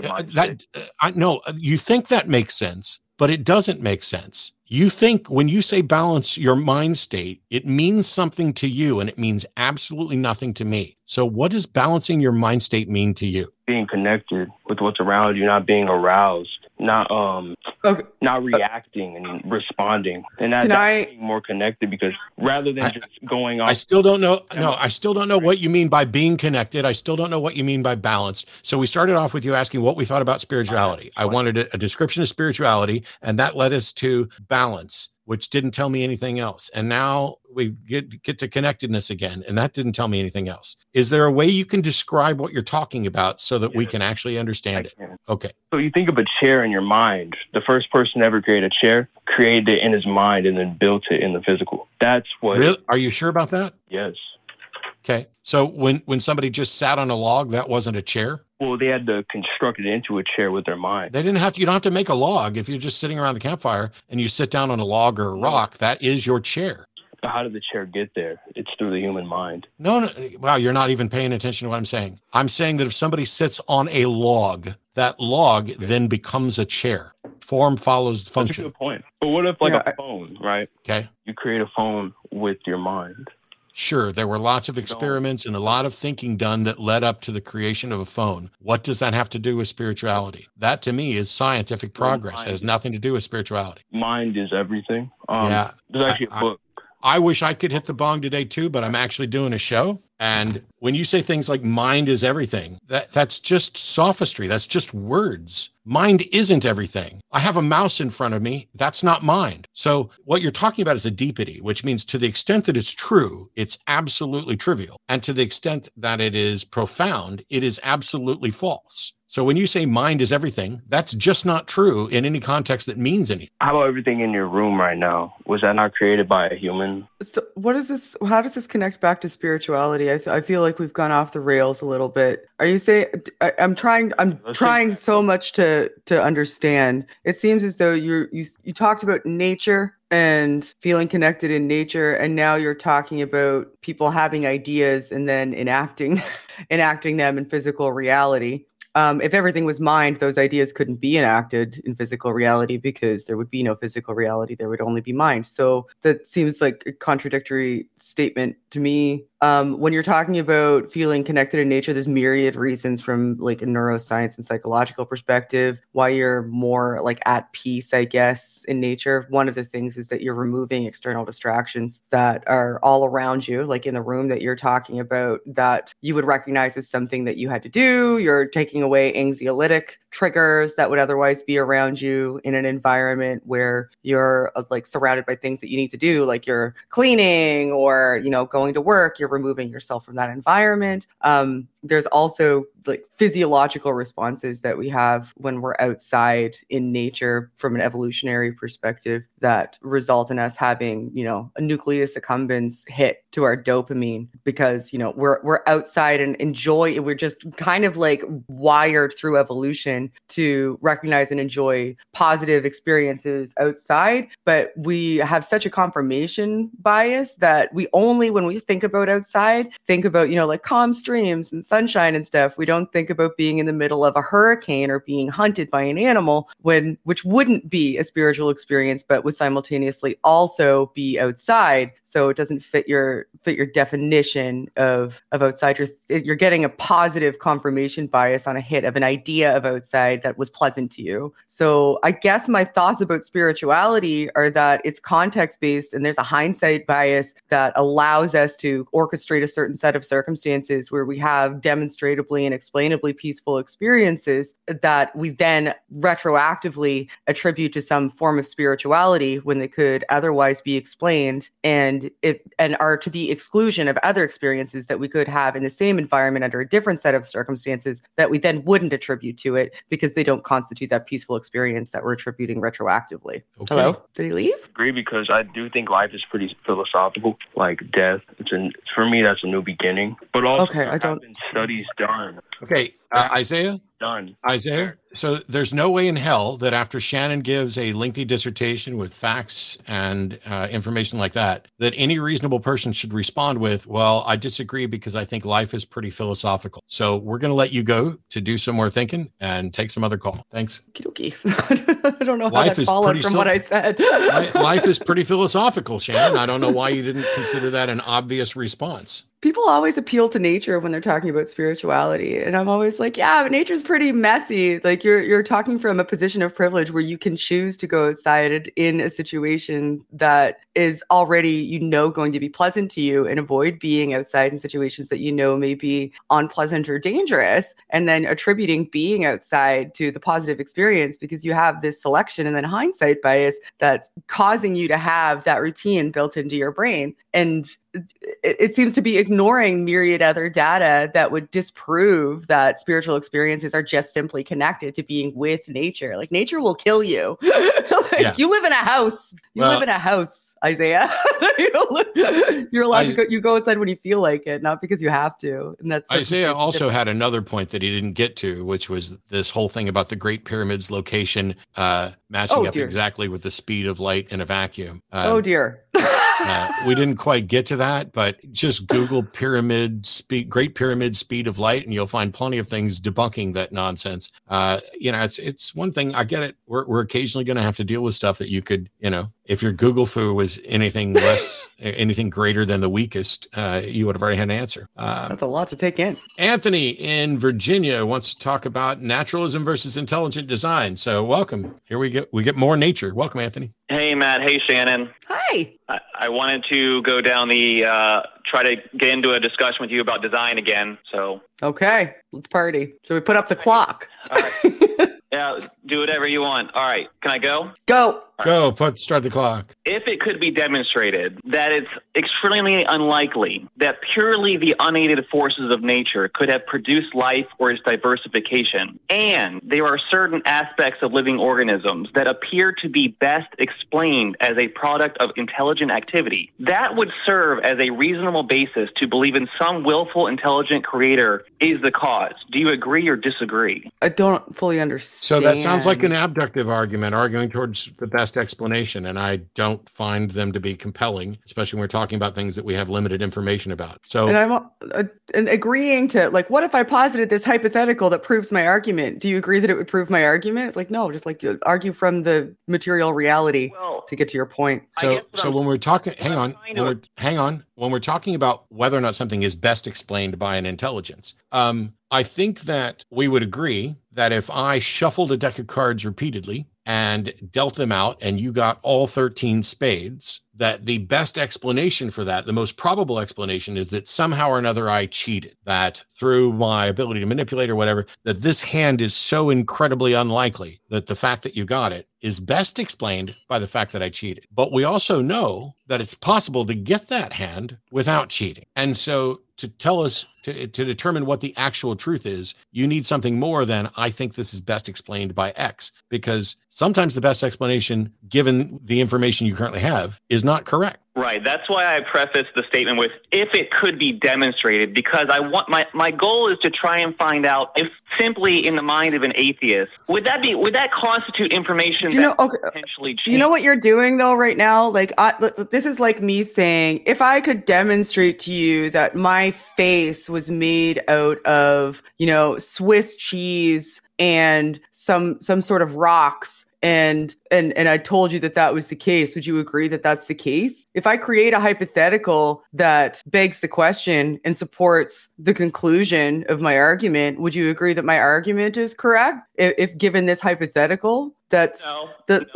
C: No, you think that makes sense, but it doesn't make sense. You think when you say balance your mind state, it means something to you and it means absolutely nothing to me. So what does balancing your mind state mean to you?
N: Being connected with what's around you, not being aroused, not reacting and responding. And that's being more connected because rather than just going on.
C: I still don't know. No, I still don't know what you mean by being connected. I still don't know what you mean by balanced. So we started off with you asking what we thought about spirituality. I wanted a description of spirituality, and that led us to balance, which didn't tell me anything else. And now we get to connectedness again, and that didn't tell me anything else. Is there a way you can describe what you're talking about so that we can actually understand it? Okay.
N: So you think of a chair in your mind. The first person to ever create a chair created it in his mind and then built it in the physical. That's what.
C: Really? Are you sure about that?
N: Yes.
C: Okay. So when somebody just sat on a log, that wasn't a chair?
N: Well, they had to construct it into a chair with their mind.
C: They didn't have to. You don't have to make a log. If you're just sitting around the campfire and you sit down on a log or a rock, that is your chair.
N: So how did the chair get there? It's through the human mind.
C: No. Wow, you're not even paying attention to what I'm saying. I'm saying that if somebody sits on a log, that log then becomes a chair. Form follows function.
N: That's a good point. But what if a phone, right?
C: Okay.
N: You create a phone with your mind.
C: Sure, there were lots of experiments and a lot of thinking done that led up to the creation of a phone. What does that have to do with spirituality? That to me is scientific progress. It has nothing to do with spirituality.
N: Mind is everything.
C: Yeah.
N: There's actually a book.
C: I wish I could hit the bong today too, but I'm actually doing a show. And when you say things like mind is everything, that's just sophistry. That's just words. Mind isn't everything. I have a mouse in front of me. That's not mind. So what you're talking about is a deepity, which means to the extent that it's true, it's absolutely trivial. And to the extent that it is profound, it is absolutely false. So when you say mind is everything, that's just not true in any context that means anything.
N: How about everything in your room right now? Was that not created by a human?
D: So what is this? How does this connect back to spirituality? I feel like we've gone off the rails a little bit. Are you saying I'm trying so much to understand. It seems as though you talked about nature and feeling connected in nature, and now you're talking about people having ideas and then enacting them in physical reality. If everything was mind, those ideas couldn't be enacted in physical reality because there would be no physical reality. There would only be mind. So that seems like a contradictory statement to me. When you're talking about feeling connected in nature, there's myriad reasons from like a neuroscience and psychological perspective why you're more like at peace, I guess, in nature. One of the things is that you're removing external distractions that are all around you, like in the room that you're talking about, that you would recognize as something that you had to do. You're taking away anxiolytic triggers that would otherwise be around you in an environment where you're like surrounded by things that you need to do, like you're cleaning or, going to work, you're removing yourself from that environment. There's also like physiological responses that we have when we're outside in nature from an evolutionary perspective that result in us having, a nucleus accumbens hit to our dopamine because, we're outside and enjoy. We're just kind of like wired through evolution to recognize and enjoy positive experiences outside. But we have such a confirmation bias that we only, when we think about outside, think about, like calm streams and sunshine and stuff. We don't think about being in the middle of a hurricane or being hunted by an animal which wouldn't be a spiritual experience, but would simultaneously also be outside. So it doesn't fit your definition of outside. You're getting a positive confirmation bias on a hit of an idea of outside that was pleasant to you. So I guess my thoughts about spirituality are that it's context-based and there's a hindsight bias that allows us to orchestrate a certain set of circumstances where we have demonstrably and explainably peaceful experiences that we then retroactively attribute to some form of spirituality when they could otherwise be explained and are to the exclusion of other experiences that we could have in the same environment under a different set of circumstances that we then wouldn't attribute to it because they don't constitute that peaceful experience that we're attributing retroactively.
C: Okay.
D: Hello? Did he leave?
N: Agree, because I do think life is pretty philosophical. Like death, for me that's a new beginning. But also,
D: okay, I don't.
N: Been studies done.
C: Okay, Isaiah.
N: Done.
C: Isaiah. So there's no way in hell that after Shannon gives a lengthy dissertation with facts and information like that any reasonable person should respond with, well, I disagree because I think life is pretty philosophical. So we're going to let you go to do some more thinking and take some other call. Thanks.
D: Okie dokie. I don't know how that followed from what I said.
C: Life is pretty philosophical, Shannon. I don't know why you didn't consider that an obvious response.
D: People always appeal to nature when they're talking about spirituality. And I'm always like, yeah, but nature's pretty messy. Like you're talking from a position of privilege where you can choose to go outside in a situation that is already, going to be pleasant to you and avoid being outside in situations that may be unpleasant or dangerous. And then attributing being outside to the positive experience because you have this selection and then hindsight bias that's causing you to have that routine built into your brain. And it seems to be ignoring myriad other data that would disprove that spiritual experiences are just simply connected to being with nature. Like nature will kill you. You live in a house. Live in a house, Isaiah. You're allowed to go. You go outside when you feel like it, not because you have to. And that's
C: Isaiah also had another point that he didn't get to, which was this whole thing about the Great Pyramid's location matching up exactly with the speed of light in a vacuum.
D: Oh dear.
C: We didn't quite get to that, but just Google Great Pyramid speed of light, and you'll find plenty of things debunking that nonsense. It's one thing. I get it. We're occasionally going to have to deal with stuff that you could, if your Google foo was anything greater than the weakest, you would have already had an answer.
D: That's a lot to take in.
C: Anthony in Virginia wants to talk about naturalism versus intelligent design. So welcome. Here we get more nature. Welcome, Anthony.
O: Hey, Matt. Hey, Shannon.
D: Hi.
O: I wanted to go down try to get into a discussion with you about design again. So
D: okay, let's party. So we put up the clock.
O: All right. Yeah, do whatever you want. All right, can I go?
D: Go.
C: Go. Start the clock.
O: If it could be demonstrated that it's extremely unlikely that purely the unaided forces of nature could have produced life or its diversification, and there are certain aspects of living organisms that appear to be best explained as a product of intelligent activity, that would serve as a reasonable basis to believe in some willful, intelligent creator is the cause. Do you agree or disagree?
D: I don't fully understand.
C: So that sounds like an abductive argument, arguing towards the best explanation, and I don't find them to be compelling, especially when we're talking about things that we have limited information about. So,
D: and I'm agreeing to, like, what if I posited this hypothetical that proves my argument? Do you agree that it would prove my argument? It's like, no, just like you argue from the material reality to get to your point.
C: So when we're talking, when we're talking about whether or not something is best explained by an intelligence, I think that we would agree that if I shuffled a deck of cards repeatedly and dealt them out, and you got all 13 spades, that the best explanation for that, the most probable explanation, is that somehow or another I cheated, that through my ability to manipulate or whatever, that this hand is so incredibly unlikely that the fact that you got it is best explained by the fact that I cheated. But we also know that it's possible to get that hand without cheating. And so to tell us, to determine what the actual truth is, you need something more than, I think this is best explained by X, because sometimes the best explanation, given the information you currently have, is not correct.
O: Right. That's why I prefaced the statement with, if it could be demonstrated, because I want my goal is to try and find out if simply in the mind of an atheist, would that constitute information potentially change?
D: You know what you're doing though right now? Like, this is like me saying, if I could demonstrate to you that my face was made out of, Swiss cheese and some sort of rocks, and I told you that was the case, would you agree that that's the case? If I create a hypothetical that begs the question and supports the conclusion of my argument, would you agree that my argument is correct? If given this hypothetical, that's what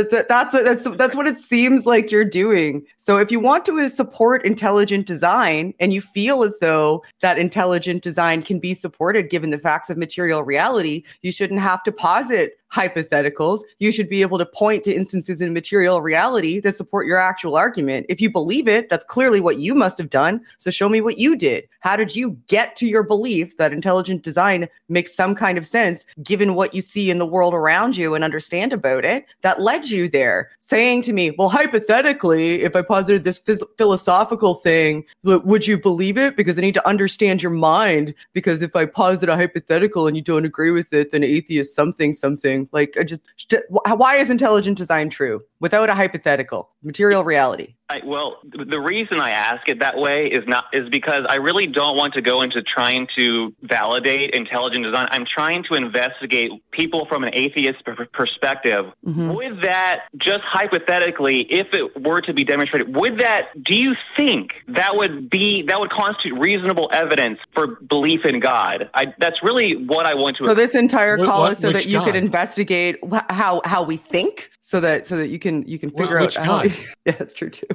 D: it seems like you're doing. So if you want to support intelligent design and you feel as though that intelligent design can be supported given the facts of material reality, you shouldn't have to posit hypotheticals. You should be able to point to instances in material reality that support your actual argument. If you believe it, that's clearly what you must have done. So show me what you did. How did you get to your belief that intelligent design makes some kind of sense given what you see in the world around you and understand about it that led you there? Saying to me, well, hypothetically, if I posited this philosophical thing, would you believe it? Because I need to understand your mind. Because if I posit a hypothetical and you don't agree with it, then atheist something. Like, why is intelligent design true without a hypothetical material reality?
O: Well, the reason I ask it that way is because I really don't want to go into trying to validate intelligent design. I'm trying to investigate people from an atheist perspective. Mm-hmm. Would that, just hypothetically, if it were to be demonstrated, do you think that would constitute reasonable evidence for belief in God? That's really what I want to.
D: So this entire call is so that you can investigate how we think, so that you can figure out how. Yeah, that's true too.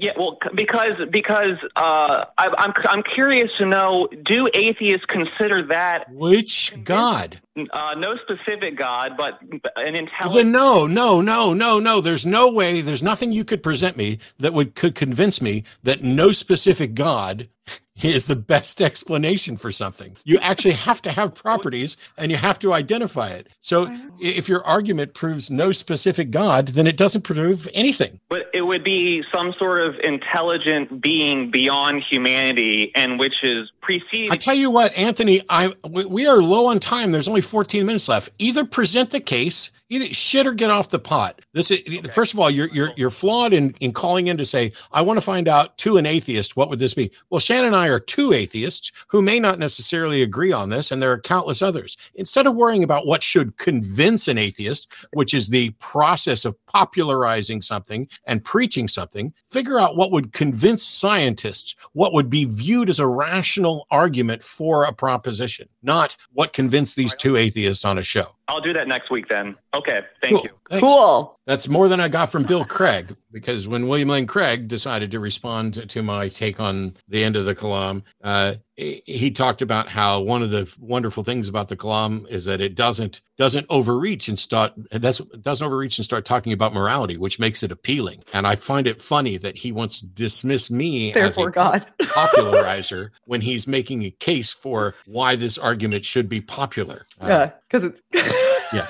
D: Because I'm curious to know, do atheists consider that
C: which God?
O: No specific God, but an intelligent.
C: No. There's no way. There's nothing you could present me that could convince me that no specific God is the best explanation for something. You actually have to have properties and you have to identify it. So if your argument proves no specific God, then it doesn't prove anything.
O: But it would be some sort of intelligent being beyond humanity, and which is preceding.
C: I tell you what, Anthony, we are low on time. There's only 14 minutes left. Either present the case, either shit or get off the pot. First of all, you're flawed in calling in to say, I want to find out to an atheist, what would this be? Well, Shannon and I are two atheists who may not necessarily agree on this, and there are countless others. Instead of worrying about what should convince an atheist, which is the process of popularizing something and preaching something, figure out what would convince scientists, what would be viewed as a rational argument for a proposition, not what convinced these two atheists on a show.
O: I'll do that next week then. Okay, thank you.
C: Thanks.
D: Cool.
C: That's more than I got from Bill Craig, because when William Lane Craig decided to respond to my take on the end of the Kalam, he talked about how one of the wonderful things about the Kalam is that it doesn't overreach and start talking about morality, which makes it appealing. And I find it funny that he wants to dismiss me as a popularizer when he's making a case for why this argument should be popular.
D: Yeah, because it's
C: yeah.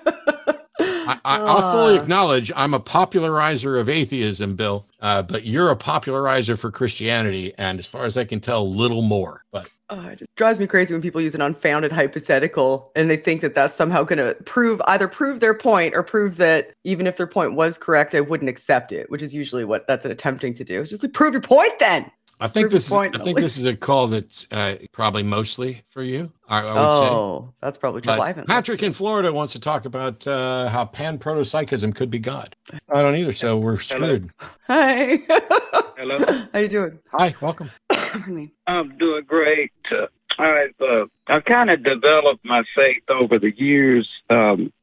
C: I'll fully acknowledge I'm a popularizer of atheism, Bill, but you're a popularizer for Christianity, and as far as I can tell, little more. But
D: it just drives me crazy when people use an unfounded hypothetical and they think that that's somehow going to either prove their point or prove that even if their point was correct, I wouldn't accept it, which is usually what that's attempting to do. It's just like, prove your point then.
C: I think this is a call that's probably mostly for you. I would say.
D: That's probably true.
C: Patrick in Florida wants to talk about how panprotopsychism could be God. I don't either, so we're screwed.
D: Hi.
P: Hello.
D: How you doing?
C: Hi, welcome.
P: I'm doing I've kind of developed my faith over the years.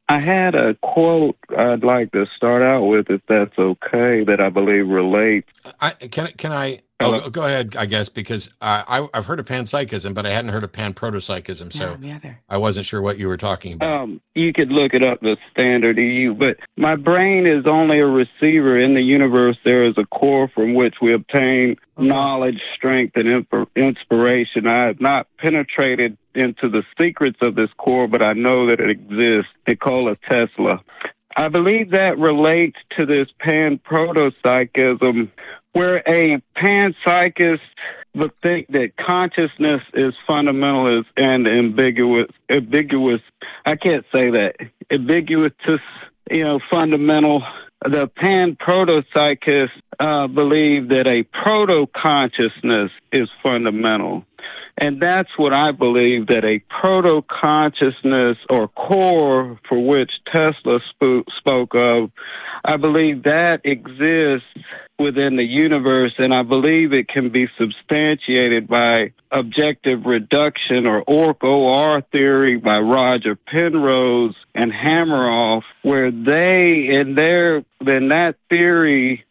P: I had a quote I'd like to start out with, if that's okay, that I believe relates.
C: Can I? Oh, go ahead, I guess, because I've heard of panpsychism, but I hadn't heard of panprotopsychism, so I wasn't sure what you were talking about.
P: You could look it up, the standard EU, but my brain is only a receiver. In the universe, there is a core from which we obtain knowledge, strength, and inspiration. I have not penetrated into the secrets of this core, but I know that it exists. Nikola Tesla. I believe that relates to this panprotopsychism, where a panpsychist would think that consciousness is fundamental and ambiguous. I can't say that. Ambiguous, fundamental. The panprotopsychists believe that a proto-consciousness is fundamental. And that's what I believe, that a proto-consciousness or core for which Tesla spoke of, I believe that exists within the universe, and I believe it can be substantiated by objective reduction or OR theory by Roger Penrose and Hameroff, where they, in that theory,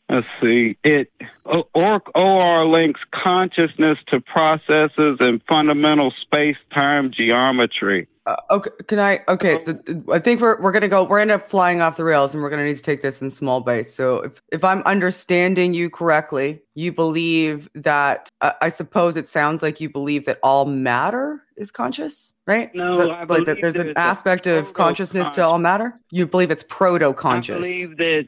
P: OR links consciousness to processes and fundamental space-time geometry.
D: I think we're gonna go. We're end up flying off the rails, and we're gonna need to take this in small bites. So, if I'm understanding you correctly, you believe that I suppose it sounds like you believe that all matter is conscious, right?
P: No,
D: I believe that there's an aspect of consciousness to all matter. You believe it's proto-conscious.
P: I believe that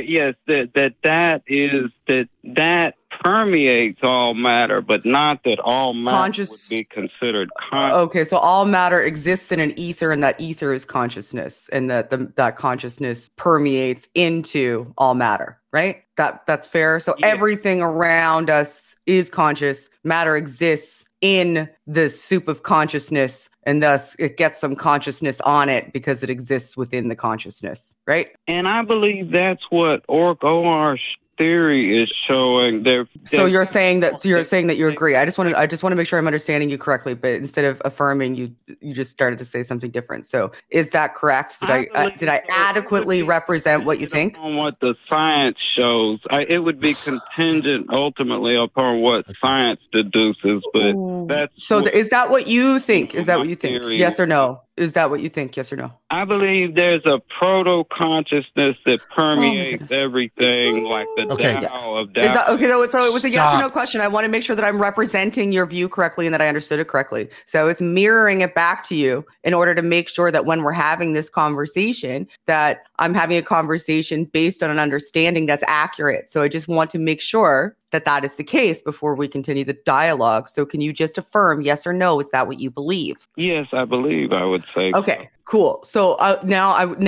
P: that permeates all matter, but not that all matter would be considered conscious.
D: Okay, so all matter exists in an ether, and that ether is consciousness, and that consciousness permeates into all matter, right? That's fair. So everything around us is conscious. Matter exists in the soup of consciousness, and thus it gets some consciousness on it because it exists within the consciousness, right?
P: And I believe that's what OR theory is showing.
D: So you're saying that you agree. I just want to make sure I'm understanding you correctly. But instead of affirming, you just started to say something different. So is that correct? Did I adequately represent what you think?
P: On what the science shows, it would be contingent ultimately upon what science deduces. But that's
D: is that what you think? Is that what you think? Theory. Yes or no? Is that what you think? Yes or no?
P: I believe there's a proto-consciousness that permeates everything, like the Tao of Tao.
D: So it was a yes or no question. I want to make sure that I'm representing your view correctly and that I understood it correctly. So I was mirroring it back to you in order to make sure that when we're having this conversation, that I'm having a conversation based on an understanding that's accurate. So I just want to make sure that is the case before we continue the dialogue. So can you just affirm yes or no? Is that what you believe?
P: Yes, I believe. I would say.
D: Okay, cool. So now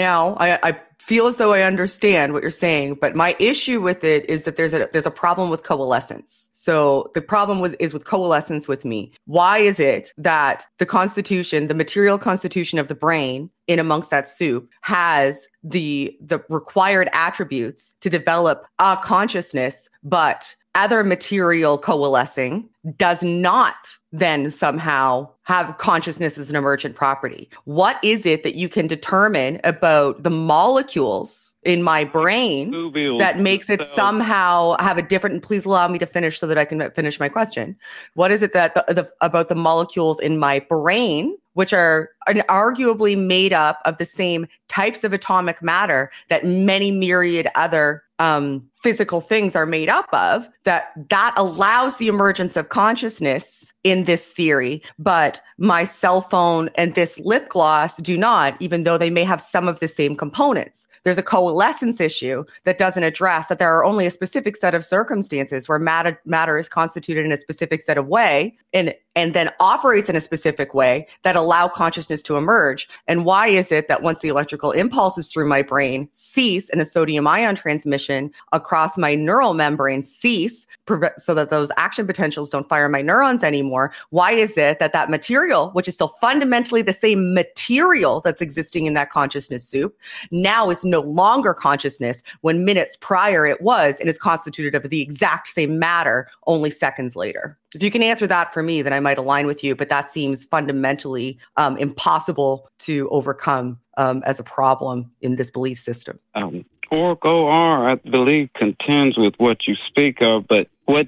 D: I feel as though I understand what you're saying, but my issue with it is that there's a problem with coalescence. So the problem is with coalescence with me. Why is it that the constitution, the material constitution of the brain in amongst that soup, has the required attributes to develop a consciousness, but other material coalescing does not then somehow have consciousness as an emergent property? What is it that you can determine about the molecules in my brain that makes it somehow have a different, and please allow me to finish so that I can finish my question. What is it that about the molecules in my brain, which are arguably made up of the same types of atomic matter that many myriad other physical things are made up of, that allows the emergence of consciousness in this theory, but my cell phone and this lip gloss do not, even though they may have some of the same components. There's a coalescence issue that doesn't address that there are only a specific set of circumstances where matter is constituted in a specific set of way and then operates in a specific way that allow consciousness to emerge. And why is it that once the electrical impulses through my brain cease and the sodium ion transmission across my neural membrane cease, so that those action potentials don't fire my neurons anymore, why is it that material, which is still fundamentally the same material that's existing in that consciousness soup, now is no longer consciousness when minutes prior it was, and is constituted of the exact same matter only seconds later? If you can answer that for me, then I might align with you. But that seems fundamentally impossible to overcome as a problem in this belief system.
P: Org OR, I believe, contends with what you speak of, but what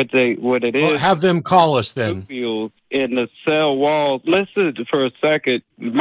P: it is.
C: Have them call us then.
P: Fields in the cell walls. Listen for a second.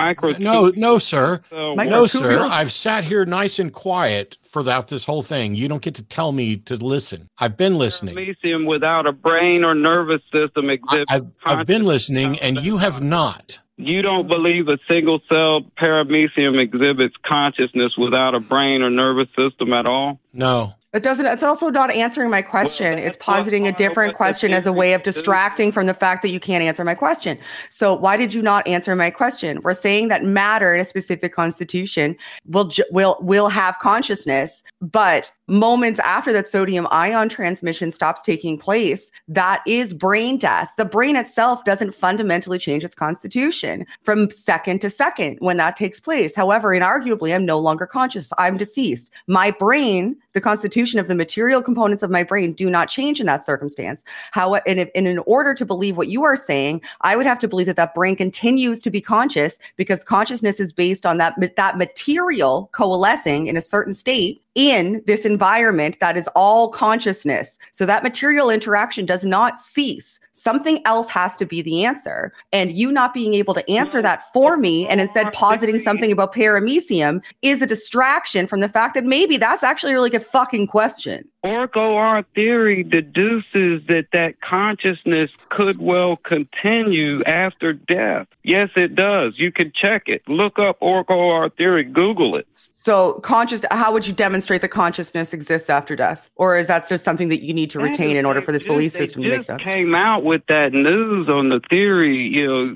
C: No, sir. No, sir.
P: Microtubules.
C: I've sat here nice and quiet throughout this whole thing. You don't get to tell me to listen. I've been listening.
P: Paramecium without a brain or nervous system exhibits.
C: I've been listening, and you have not.
P: You don't believe a single-celled paramecium exhibits consciousness without a brain or nervous system at all?
C: No.
D: It doesn't. It's also not answering my question. It's positing a different question as a way of distracting from the fact that you can't answer my question. So why did you not answer my question? We're saying that matter in a specific constitution will have consciousness, but moments after that sodium ion transmission stops taking place, that is brain death. The brain itself doesn't fundamentally change its constitution from second to second when that takes place. However, inarguably, I'm no longer conscious. I'm deceased. My brain, the constitution of the material components of my brain do not change in that circumstance. And in order to believe what you are saying, I would have to believe that brain continues to be conscious, because consciousness is based on that material coalescing in a certain state in this environment that is all consciousness. So that material interaction does not cease. Something else has to be the answer. And you not being able to answer that for me and instead positing something about paramecium is a distraction from the fact that maybe that's actually a really good fucking question.
P: Org OR theory deduces that consciousness could well continue after death. Yes, it does. You can check it. Look up Org OR theory. Google it.
D: So how would you demonstrate that consciousness exists after death? Or is that just something that you need to retain in order for this belief system to make sense?
P: Came out with that news on the theory.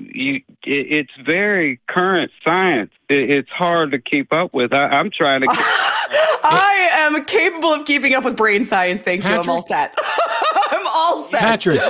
P: It's very current science. It's hard to keep up with. I'm trying to.
D: I am capable of keeping up with brain science. Thank you. I'm all set. I'm all set.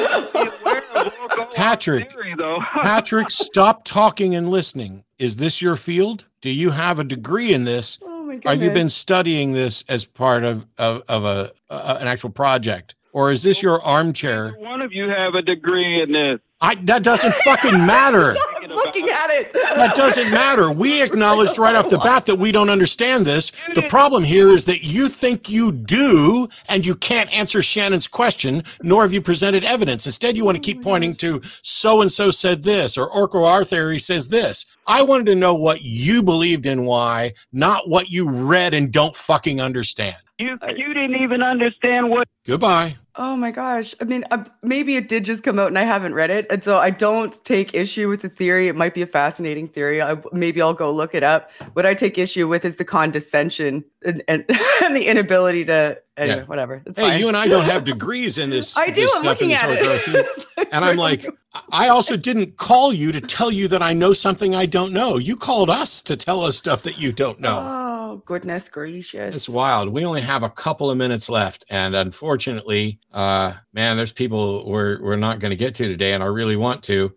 C: Patrick, stop talking and listening. Is this your field? Do you have a degree in this?
D: Oh my
C: Have you
D: goodness.
C: been studying this as part of an actual project? Or is this your armchair?
P: One of you have a degree in this.
C: That doesn't fucking matter.
D: I'm looking at it.
C: That doesn't matter. We acknowledged right off the bat that we don't understand this. The problem here is that you think you do, and you can't answer Shannon's question, nor have you presented evidence. Instead, you want to keep pointing to so-and-so said this, or Org OR theory says this. I wanted to know what you believed in why, not what you read and don't fucking understand.
P: You didn't even understand what.
C: Goodbye.
D: Oh my gosh. I mean, maybe it did just come out and I haven't read it. And so I don't take issue with the theory. It might be a fascinating theory. Maybe I'll go look it up. What I take issue with is the condescension and the inability to, anyway, whatever. It's
C: Hey,
D: fine.
C: you and I don't have degrees in this.
D: I do.
C: This
D: I'm
C: stuff in
D: looking
C: this
D: at
C: order,
D: it.
C: Dorothy. And I'm like, I also didn't call you to tell you that I know something I don't know. You called us to tell us stuff that you don't know.
D: Oh, goodness gracious.
C: It's wild. We only have a couple of minutes left. And unfortunately, man, there's people we're not going to get to today. And I really want to.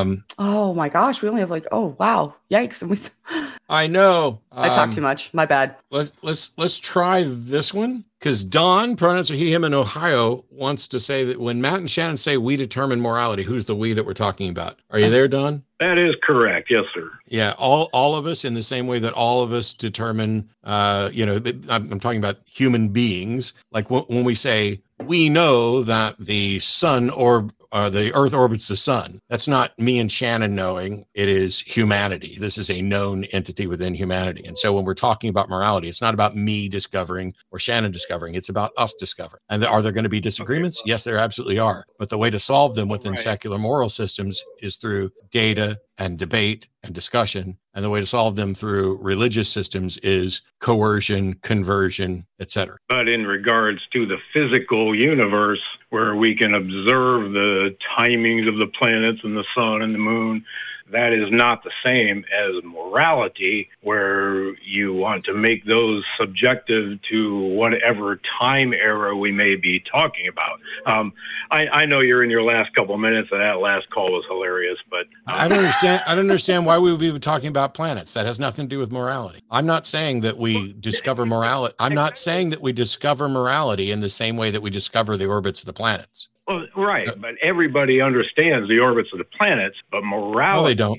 D: Oh my gosh. We only have oh, wow. Yikes. And
C: I know.
D: I talk too much. My bad.
C: Let's try this one. Because Don, pronouns are he, him in Ohio, wants to say that when Matt and Shannon say we determine morality, who's the we that we're talking about? Are you there, Don?
Q: That is correct. Yes, sir.
C: Yeah, all of us in the same way that all of us determine, I'm talking about human beings. Like when we say we know that the sun or the Earth orbits the sun. That's not me and Shannon knowing. It is humanity. This is a known entity within humanity. And so when we're talking about morality, it's not about me discovering or Shannon discovering. It's about us discovering. And are there going to be disagreements? Yes, there absolutely are. But the way to solve them within secular moral systems is through data and debate and discussion. And the way to solve them through religious systems is coercion, conversion, etc.
Q: But in regards to the physical universe, where we can observe the timings of the planets and the sun and the moon, that is not the same as morality, where you want to make those subjective to whatever time era we may be talking about. I know you're in your last couple of minutes, and that last call was hilarious, but
C: I don't understand why we would be talking about planets. That has nothing to do with morality. I'm not saying that we discover morality. I'm not saying that we discover morality in the same way that we discover the orbits of the planets.
Q: Well, right, but everybody understands the orbits of the planets, but morality
C: don't.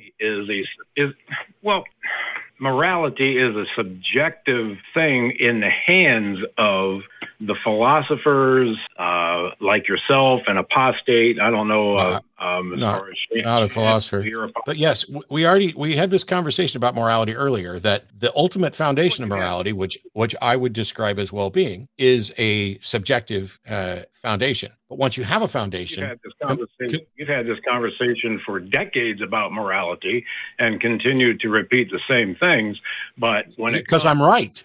Q: Morality is a subjective thing in the hands of the philosophers like yourself and apostate. I don't know.
C: Not a philosopher. But yes, we had this conversation about morality earlier, that the ultimate foundation of morality, which I would describe as well-being, is a subjective foundation. But once you have a foundation,
Q: you've had this conversation for decades about morality and continue to repeat the same things. But when
C: because I'm right,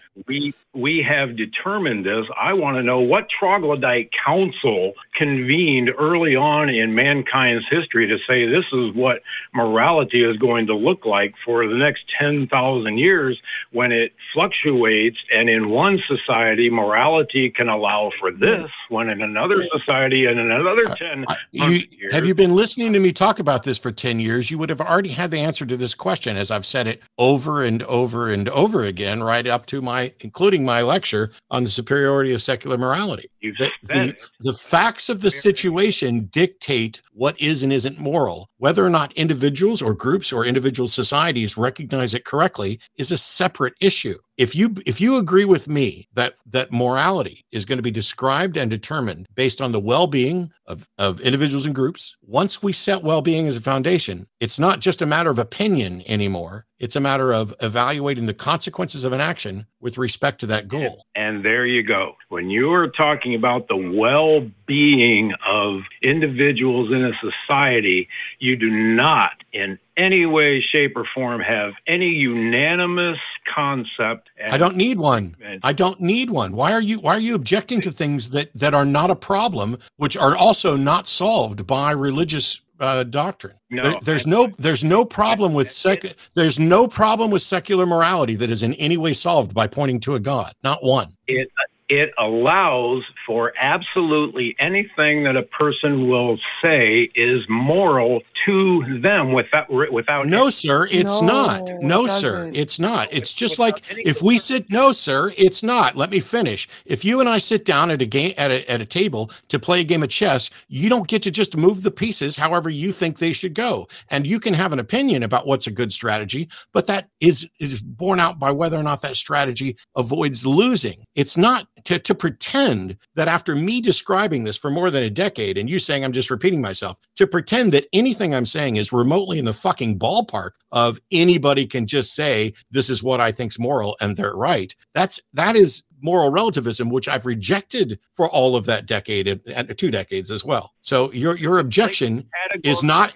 Q: we have determined this. I want to know what troglodyte council convened early on in mankind's history to say this is what morality is going to look like for the next 10,000 years, when it fluctuates, and in one society morality can allow for this, when in another society and in another 10 years.
C: Have you been listening to me talk about this for 10 years? You would have already had the answer to this question, as I've said it over and over and over again, right up to including my lecture on the superiority of secular morality. The facts of the situation dictate what is and isn't moral. Whether or not individuals or groups or individual societies recognize it correctly is a separate issue. If you agree with me that morality is going to be described and determined based on the well-being of individuals and groups, once we set well-being as a foundation, it's not just a matter of opinion anymore. It's a matter of evaluating the consequences of an action with respect to that goal.
Q: And there you go. When you are talking about the well-being of individuals in a society, you do not in any way, shape, or form have any unanimous concept.
C: I don't need one. I don't need one. Why are you objecting to things that are not a problem, which are also not solved by religious doctrine? There's no problem with secular morality that is in any way solved by pointing to a God. Not one.
Q: It allows for absolutely anything that a person will say is moral to them without.
C: No, sir, it's not. No, sir, it's not. It's just like if we sit. No, sir, it's not. Let me finish. If you and I sit down at a table to play a game of chess, you don't get to just move the pieces however you think they should go, and you can have an opinion about what's a good strategy, but that is borne out by whether or not that strategy avoids losing. It's not to pretend that after me describing this for more than a decade and you saying I'm just repeating myself, to pretend that anything I'm saying is remotely in the fucking ballpark of anybody can just say this is what I think's moral and they're right. That is moral relativism, which I've rejected for all of that decade and 2 decades as well. So your objection does not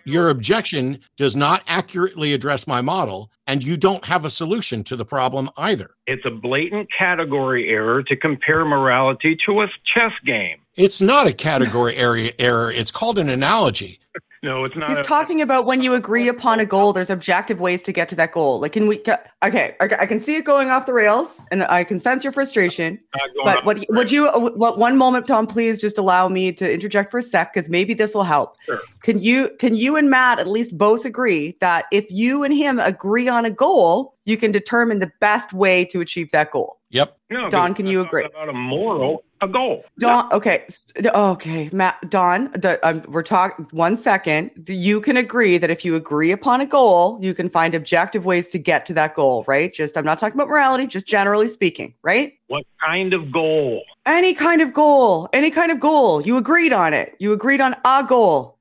C: accurately address my model, and you don't have a solution to the problem either.
Q: It's a blatant category error to compare morality to a chess game.
C: It's not a category error. It's called an analogy.
Q: No, it's not.
D: He's talking about when you agree upon a goal, there's objective ways to get to that goal. Like, okay, I can see it going off the rails, and I can sense your frustration. But one moment, Tom, please just allow me to interject for a sec, because maybe this will help.
Q: Sure.
D: Can you and Matt at least both agree that if you and him agree on a goal, you can determine the best way to achieve that goal?
C: Yep.
D: No, Don, can you agree?
Q: About a goal.
D: Don, okay, Matt, Don, we're talking 1 second. You can agree that if you agree upon a goal, you can find objective ways to get to that goal, right? I'm not talking about morality, just generally speaking, right?
Q: What kind of goal?
D: Any kind of goal. You agreed on it. You agreed on a goal.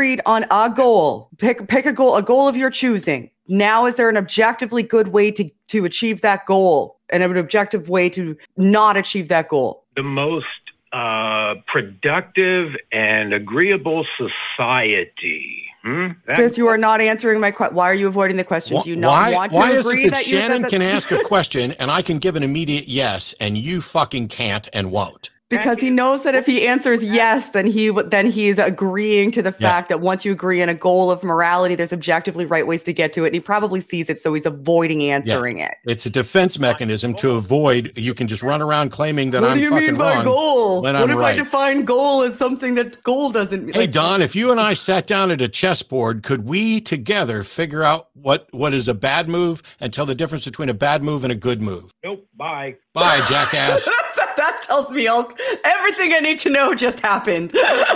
D: Pick a goal of your choosing. Now, is there an objectively good way to achieve that goal and an objective way to not achieve that goal?
Q: The most productive and agreeable society.
D: Because you are not answering my question. Why are you avoiding the question? Do you not want to agree
C: is it that
D: that
C: Shannon can ask a question and I can give an immediate yes, and you fucking can't and won't?
D: Because he knows that if he answers yes, then he's agreeing to the fact that once you agree on a goal of morality, there's objectively right ways to get to it. And he probably sees it, so he's avoiding answering it.
C: It's a defense mechanism to avoid. You can just run around claiming that I'm fucking wrong.
D: What do you mean by goal?
C: What
D: if I define goal as something that goal doesn't mean?
C: Hey, Don, if you and I sat down at a chessboard, could we together figure out what is a bad move and tell the difference between a bad move and a good move?
Q: Nope. Bye.
C: Bye, jackass.
D: That tells me everything I need to know just happened.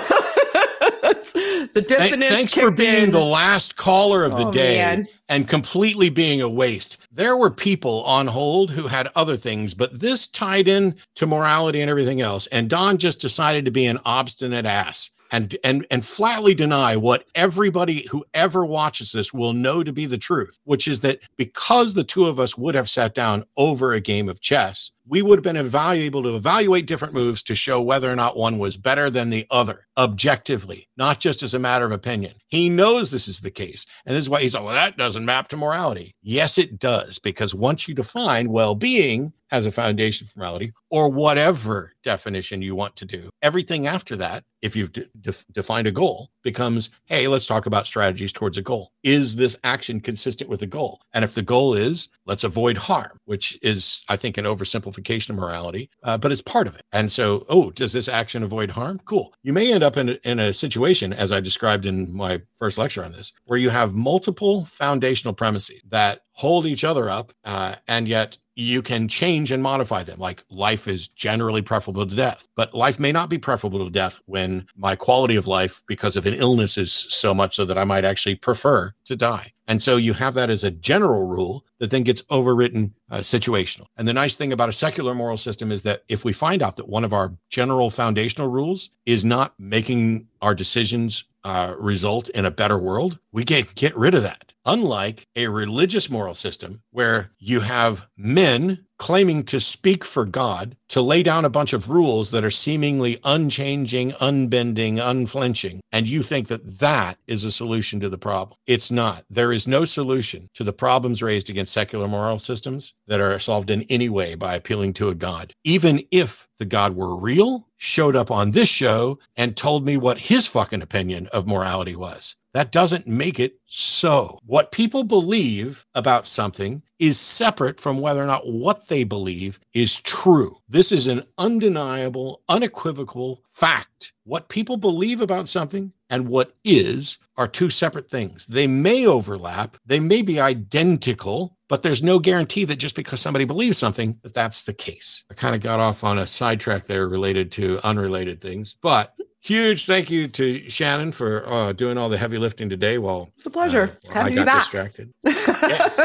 D: The dissonance.
C: Thanks for being the last caller of the day
D: man.
C: and completely being a waste. There were people on hold who had other things, but this tied in to morality and everything else. And Don just decided to be an obstinate ass and flatly deny what everybody who ever watches this will know to be the truth, which is that because the two of us would have sat down over a game of chess, we would have been able to evaluate different moves to show whether or not one was better than the other objectively, not just as a matter of opinion. He knows this is the case. And this is why he's like, well, that doesn't map to morality. Yes, it does. Because once you define well-being as a foundation for morality, or whatever definition you want to do, everything after that, if you've defined a goal, becomes, hey, let's talk about strategies towards a goal. Is this action consistent with the goal? And if the goal is, let's avoid harm, which is, I think, an oversimplification of morality, but it's part of it. And so, does this action avoid harm? Cool. You may end up in a situation, as I described in my first lecture on this, where you have multiple foundational premises that hold each other up, and yet you can change and modify them. Like life is generally preferable to death, but life may not be preferable to death when my quality of life because of an illness is so much so that I might actually prefer to die. And so you have that as a general rule that then gets overwritten situational. And the nice thing about a secular moral system is that if we find out that one of our general foundational rules is not making our decisions result in a better world, we get rid of that. Unlike a religious moral system where you have men claiming to speak for God to lay down a bunch of rules that are seemingly unchanging, unbending, unflinching, and you think that that is a solution to the problem. It's not. There is no solution to the problems raised against secular moral systems that are solved in any way by appealing to a God. Even if the God were real, showed up on this show, and told me what his fucking opinion of morality was. That doesn't make it so. What people believe about something is separate from whether or not what they believe is true. This is an undeniable, unequivocal fact. What people believe about something and what is are two separate things. They may overlap, they may be identical, but there's no guarantee that just because somebody believes something, that that's the case. I kind of got off on a sidetrack there related to unrelated things, but huge thank you to Shannon for doing all the heavy lifting today while
D: it's a pleasure.
C: I got distracted. Yes.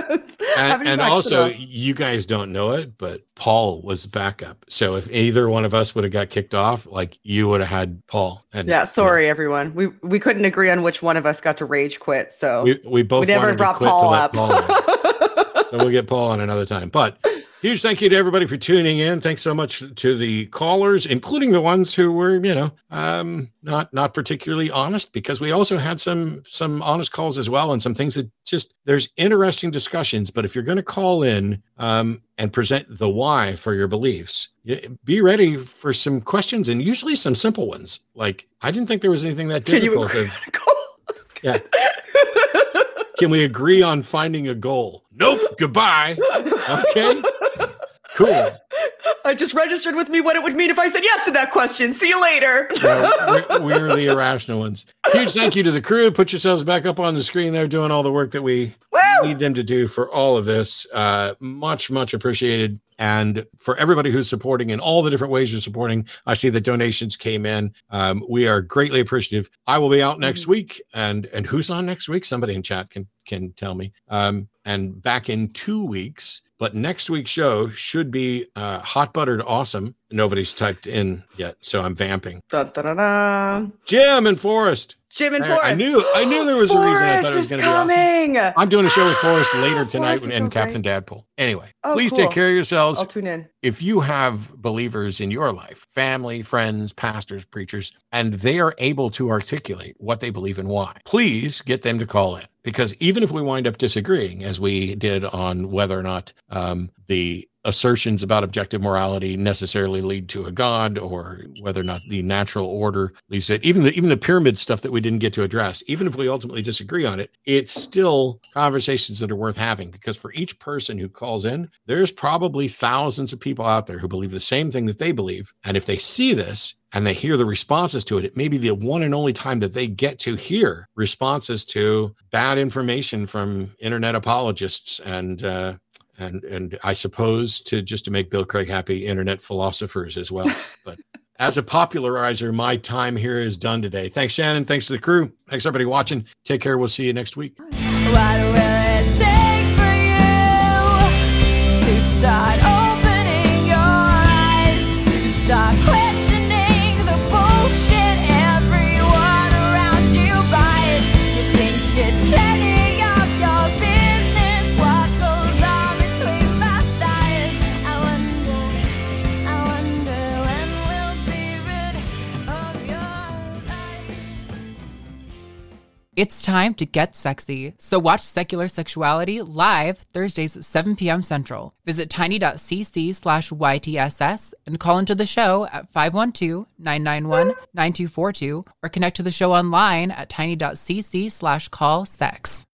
C: And also, you guys don't know it, but Paul was backup. So if either one of us would have got kicked off, like you would have had Paul. And
D: yeah, sorry everyone. We couldn't agree on which one of us got to rage quit. So
C: we both
D: never
C: wanted
D: brought
C: to quit
D: Paul
C: to let
D: up.
C: Paul in. So we'll get Paul on another time. But huge thank you to everybody for tuning in. Thanks so much to the callers, including the ones who were, not particularly honest, because we also had some honest calls as well, and some things that just, there's interesting discussions. But if you're going to call in and present the why for your beliefs, be ready for some questions, and usually some simple ones. Like, I didn't think there was anything that difficult. Yeah. Can we agree on finding a goal? Nope. Goodbye. Okay. Cool.
D: I just registered with me what it would mean if I said yes to that question. See you later.
C: We're the irrational ones. Huge thank you to the crew. Put yourselves back up on the screen. They're doing all the work that we need them to do for all of this. Much, much appreciated. And for everybody who's supporting in all the different ways you're supporting, I see the donations came in. We are greatly appreciative. I will be out next week. And who's on next week? Somebody in chat can tell me. And back in 2 weeks. But next week's show should be hot buttered awesome. Nobody's typed in yet, so I'm vamping.
D: Dun, dun, dun, dun.
C: Jim and Forrest.
D: Jim and Forrest.
C: I knew there was a reason I thought it was going to be awesome. I'm doing a show with Forrest later tonight and Captain Dadpool. Anyway, please take care of yourselves.
D: I'll tune in.
C: If you have believers in your life, family, friends, pastors, preachers, and they are able to articulate what they believe and why, please get them to call in. Because even if we wind up disagreeing, as we did on whether or not the assertions about objective morality necessarily lead to a God, or whether or not the natural order leads to it, even the pyramid stuff that we didn't get to address, even if we ultimately disagree on it, it's still conversations that are worth having, because for each person who calls in, there's probably thousands of people out there who believe the same thing that they believe. And if they see this and they hear the responses to it, it may be the one and only time that they get to hear responses to bad information from internet apologists and and I suppose to make Bill Craig happy, internet philosophers as well. But as a popularizer, my time here is done today. Thanks, Shannon. Thanks to the crew. Thanks, everybody watching. Take care. We'll see you next week.
B: What will it take for you to start opening your eyes, to start questioning the bullshit everyone around you buys? You think it's any of your business what goes on between my thighs? I wonder when we'll be rid of your life.
R: It's time to get sexy, so watch Secular Sexuality live Thursdays at 7 p.m. Central. Visit tiny.cc/YTSS and call into the show at 512-991-9242 or connect to the show online at tiny.cc/callsex.